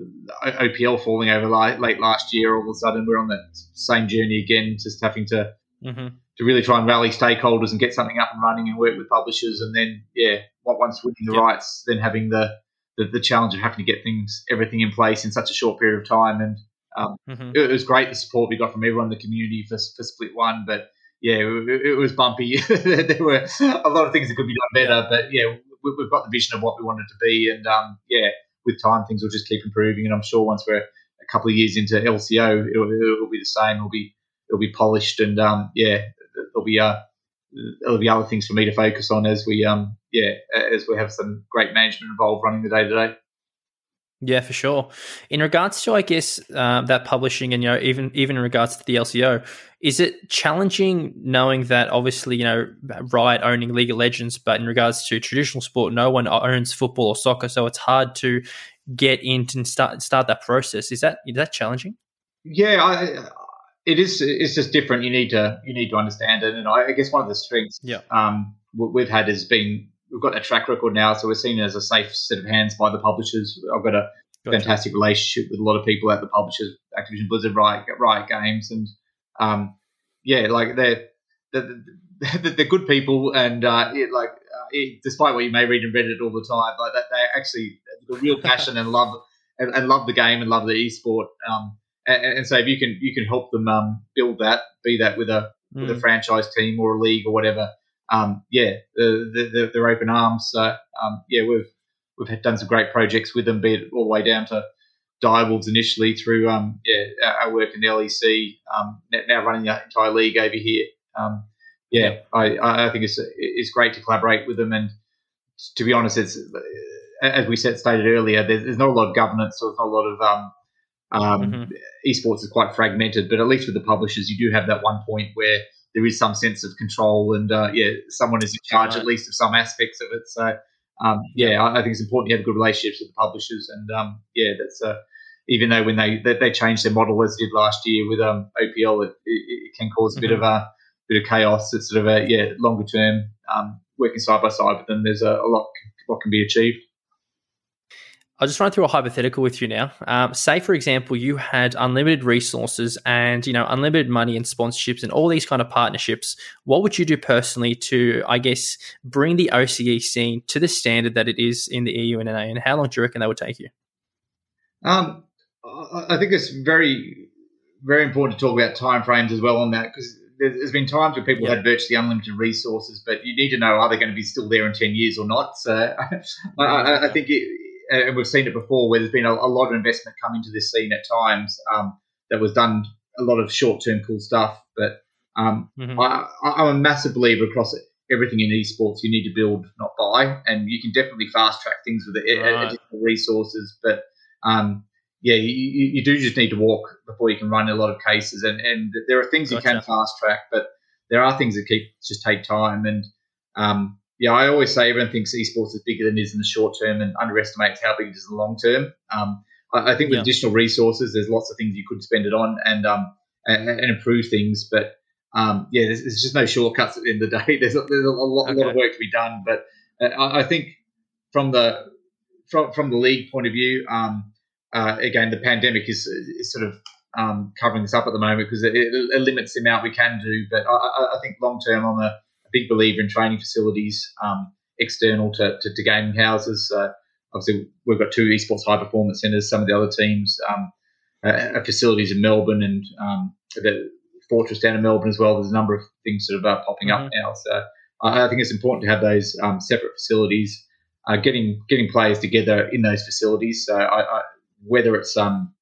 O P L falling over late, late last year, all of a sudden we're on that same journey again, just having to mm-hmm. to really try and rally stakeholders and get something up and running and work with publishers. And then, yeah, once winning the yep. rights, then having the, the the challenge of having to get things, everything in place in such a short period of time. And um, mm-hmm. it, it was great, the support we got from everyone in the community for, for Split One. But, yeah, it, it was bumpy. There were a lot of things that could be done better. But, yeah, we, we've got the vision of what we wanted to be. And, um, yeah, with time, things will just keep improving. And I'm sure once we're a couple of years into L C O, it'll, it'll be the same. It'll be it'll be polished. And, um, yeah, there'll be uh, there'll be other things for me to focus on as we um yeah as we have some great management involved running the day to day. Yeah, for sure. In regards to, I guess, uh, that publishing and, you know, even even in regards to the L C O, is it challenging knowing that obviously, you know, Riot owning League of Legends, but in regards to traditional sport, no one owns football or soccer, so it's hard to get into and start start that process. Is that is that challenging? Yeah, I, it is. It's just different. You need to you need to understand it, and I, I guess one of the strengths yeah. um, we've had has been. We've got a track record now, so we're seen as a safe set of hands by the publishers. I've got a gotcha. fantastic relationship with a lot of people at the publishers, Activision Blizzard, Riot, Riot Games, and um, yeah, like they're they're, they're good people, and uh, it, like uh, it, despite what you may read in Reddit all the time, like that they actually have a real passion and love and, and love the game and love the esport. Um, and, and so if you can you can help them um, build that, be that with a mm. with a franchise team or a league or whatever. Um, yeah, they're, they're open arms. So, um, yeah, we've we've had done some great projects with them, be it all the way down to Direwolves initially through um, yeah our, our work in the L E C, um, now running the entire league over here. Um, yeah, I, I think it's it's great to collaborate with them, and to be honest, it's as we said stated earlier, there's, there's not a lot of governance, so there's not a lot of um, um, mm-hmm. esports is quite fragmented, but at least with the publishers, you do have that one point where there is some sense of control and, uh, yeah, someone is in charge right. at least of some aspects of it. So, um, yeah, I, I think it's important to have good relationships with the publishers. And, um, yeah, that's uh, even though when they, they they changed their model as they did last year with um, O P L, it, it, it can cause a mm-hmm. bit of a bit of chaos. It's sort of a, yeah, longer term, um, working side by side with them, there's a, a lot what can be achieved. I'll just run through a hypothetical with you now. Um, say, for example, you had unlimited resources and, you know, unlimited money and sponsorships and all these kind of partnerships. What would you do personally to, I guess, bring the O C E scene to the standard that it is in the E U and N A? And how long do you reckon that would take you? Um, I think it's very, very important to talk about timeframes as well on that, because there's been times where people yep. had virtually unlimited resources, but you need to know, are they going to be still there in ten years or not? So I, I, I think it, and we've seen it before where there's been a, a lot of investment come into this scene at times um, that was done a lot of short-term cool stuff. But um, mm-hmm. I, I'm a massive believer across everything in esports. You need to build, not buy, and you can definitely fast-track things with right. additional resources. But, um, yeah, you, you do just need to walk before you can run in a lot of cases. And, and there are things gotcha. you can fast-track, but there are things that keep just take time. And, um yeah, I always say everyone thinks esports is bigger than it is in the short term and underestimates how big it is in the long term. Um, I, I think with yeah. additional resources, there's lots of things you could spend it on and um, and, and improve things. But, um, yeah, there's, there's just no shortcuts at the end of the day. There's a, there's a, lot, okay. a lot of work to be done. But uh, I, I think from the from, from the league point of view, um, uh, again, the pandemic is, is sort of um, covering this up at the moment because it, it, it limits the amount we can do. But I, I think long term, I'm a, a big believer in training facilities um, external to, to, to gaming houses. Uh, obviously, we've got two esports high performance centres. Some of the other teams um, uh, facilities in Melbourne and um, the Fortress down in Melbourne as well. There's a number of things sort of uh, popping mm-hmm. up now. So I, I think it's important to have those um, separate facilities. Uh, getting getting players together in those facilities. So I, I, whether it's um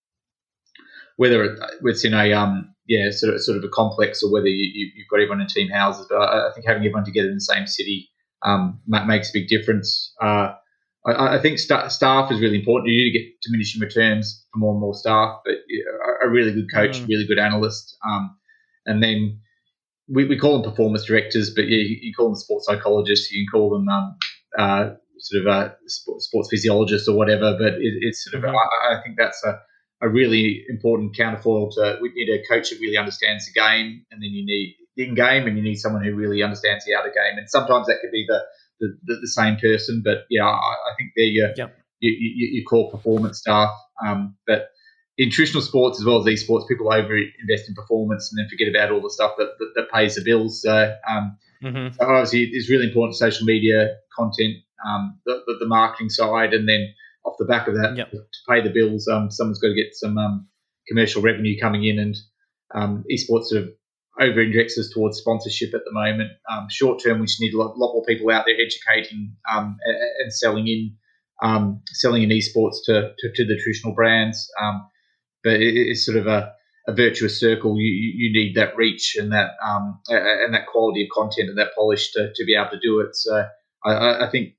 whether it's in a um yeah sort of sort of a complex or whether you, you, you've got everyone in team houses, but I, I think having everyone together in the same city um makes a big difference. Uh, I, I think st- staff is really important. You do get diminishing returns for more and more staff, but a, a really good coach, mm. really good analyst, um, and then we, we call them performance directors, but yeah, you, you call them sports psychologists. You can call them um uh. sort of a sports physiologist or whatever, but it, it's sort of, mm-hmm. I, I think that's a, a really important counterfoil to, we need a coach that really understands the game, and then you need in-game, and you need someone who really understands the outer game. And sometimes that could be the the, the, the same person, but yeah, I, I think they're your, yep. your, your, your core performance staff. Um, but in traditional sports as well as esports, people over invest in performance and then forget about all the stuff that, that, that pays the bills. So, um, mm-hmm. so obviously it's really important social media content, Um, the, the, the marketing side, and then off the back of that, yep. to pay the bills, um, someone's got to get some um, commercial revenue coming in, and um, esports sort of over-indexes towards sponsorship at the moment. Um, short term, we just need a lot, lot more people out there educating um, and, and selling in um, selling in esports to, to, to the traditional brands. Um, but it, it's sort of a, a virtuous circle. You, you need that reach and that um, and that quality of content and that polish to, to be able to do it. So I, I think.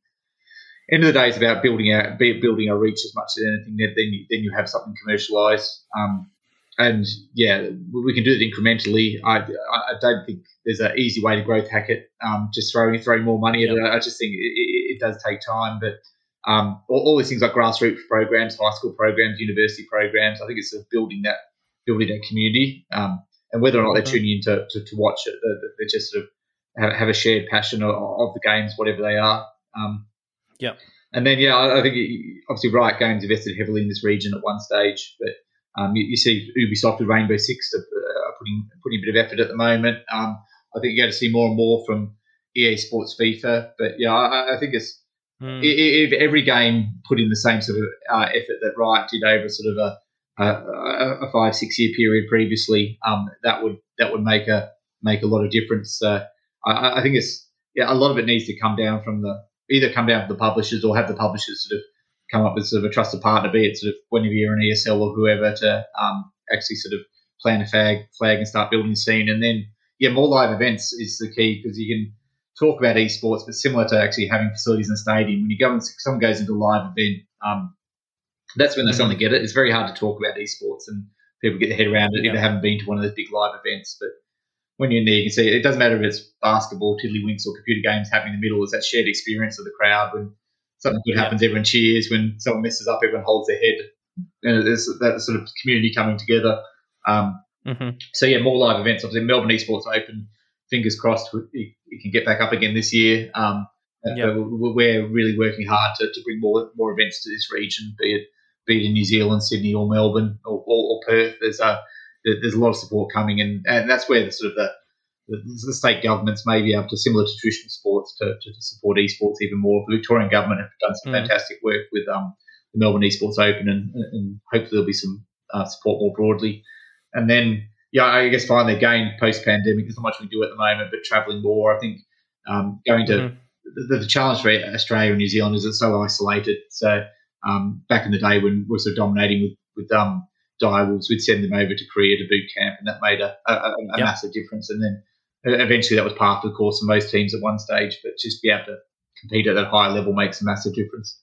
End of the day, it's about building out, building a reach as much as anything. Then you, then you have something commercialised, um, and yeah, we can do it incrementally. I, I don't think there's an easy way to growth hack it. Um, just throwing throwing more money at yep. it. I just think it, it, it does take time. But um, all, all these things like grassroots programs, high school programs, university programs. I think it's sort of building that building that community, um, and whether or not they're tuning in to, to, to watch it, they just sort of have, have a shared passion of, of the games, whatever they are. Um, Yeah, and then yeah, I, I think obviously Riot Games invested heavily in this region at one stage, but um, you, you see Ubisoft with Rainbow Six are uh, putting putting a bit of effort at the moment. Um, I think you're going to see more and more from E A Sports FIFA, but yeah, I, I think it's mm. if every game put in the same sort of uh, effort that Riot did over sort of a a, a five six year period previously, um, that would that would make a make a lot of difference. Uh, I, I think it's yeah, a lot of it needs to come down from the. Either come down to the publishers or have the publishers sort of come up with sort of a trusted partner, be it sort of Guinevere and E S L or whoever, to um, actually sort of plan a flag, flag and start building a scene. And then, yeah, more live events is the key, because you can talk about esports, but similar to actually having facilities in a stadium, when you go and someone goes into a live event, um, that's when they mm-hmm. suddenly get it. It's very hard to talk about esports and people get their head around it yeah. if they haven't been to one of those big live events. But when you're in there, you can see it doesn't matter if it's basketball, tiddlywinks, or computer games happening in the middle. It's that shared experience of the crowd. When something good happens, yeah. everyone cheers. When someone messes up, everyone holds their head. And there's that sort of community coming together. Um, mm-hmm. So, yeah, more live events. Obviously, Melbourne Esports Open, fingers crossed, it, it can get back up again this year. Um, yep. We're really working hard to, to bring more more events to this region, be it be it in New Zealand, Sydney, or Melbourne, or, or, or Perth. There's a there's a lot of support coming, and, and that's where the sort of the, the, the state governments may be able to, similar to traditional sports, to, to support esports even more. The Victorian government have done some mm. fantastic work with um, the Melbourne Esports Open, and, and hopefully there'll be some uh, support more broadly. And then, yeah, I guess finally, again, post-pandemic, there's not much we do at the moment, but travelling more. I think um, going to mm. the, the challenge for Australia and New Zealand is it's so isolated. So um, back in the day when we were sort of dominating with, with um, Direwolves, we'd send them over to Korea to boot camp, and that made a, a, a yep. massive difference. And then eventually that was part of the course in most teams at one stage, but just be able to compete at that higher level makes a massive difference.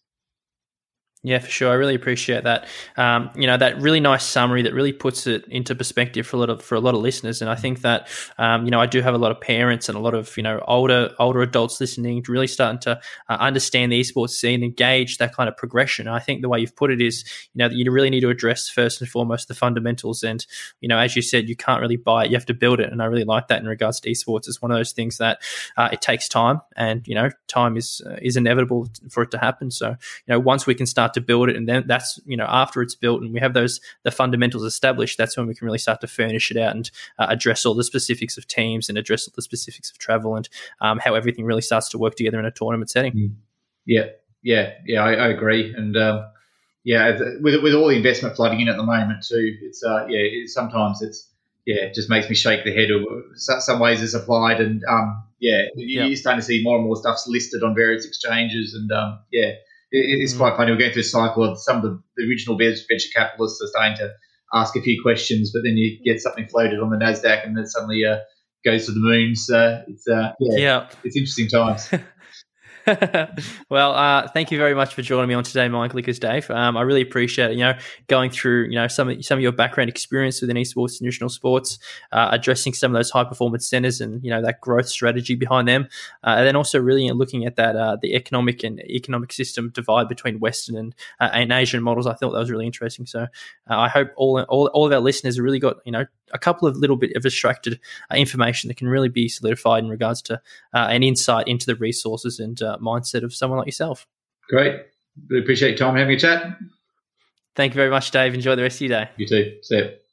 Yeah, for sure. I really appreciate that. Um, you know, that really nice summary that really puts it into perspective for a lot of for a lot of listeners. And I think that um, you know, I do have a lot of parents and a lot of you know older older adults listening, really starting to uh, understand the esports scene, engage that kind of progression. And I think the way you've put it is, you know, that you really need to address first and foremost the fundamentals. And you know, as you said, you can't really buy it; you have to build it. And I really like that in regards to esports. It's one of those things that uh, it takes time, and you know, time is uh, is inevitable for it to happen. So you know, once we can start start to build it. And then that's, you know, after it's built and we have those, the fundamentals established, that's when we can really start to furnish it out and uh, address all the specifics of teams and address all the specifics of travel and um, how everything really starts to work together in a tournament setting. Yeah, yeah, yeah, I, I agree. And um, yeah, with with all the investment flooding in at the moment too, it's uh, yeah, it, sometimes it's yeah, it just makes me shake the head of some ways it's applied, and um, yeah, you're yep. starting to see more and more stuff's listed on various exchanges, and um, yeah, it, it's mm. quite funny. We're going through a cycle of some of the, the original venture capitalists are starting to ask a few questions, but then you get something floated on the NASDAQ, and then suddenly uh, goes to the moon. So it's uh, yeah, yep. it's interesting times. Well, uh, thank you very much for joining me on today, Mindclickers, Dave. Um, I really appreciate it. You know, going through you know some of, some of your background experience within esports, nutritional sports, uh, addressing some of those high performance centers, and you know that growth strategy behind them, uh, and then also really looking at that uh, the economic and economic system divide between Western and, uh, and Asian models. I thought that was really interesting. So uh, I hope all all all of our listeners really got you know a couple of little bit of extracted uh, information that can really be solidified in regards to uh, an insight into the resources and uh, mindset of someone like yourself. Great. Really appreciate your time having a chat. Thank you very much, Dave. Enjoy the rest of your day. You too. See you.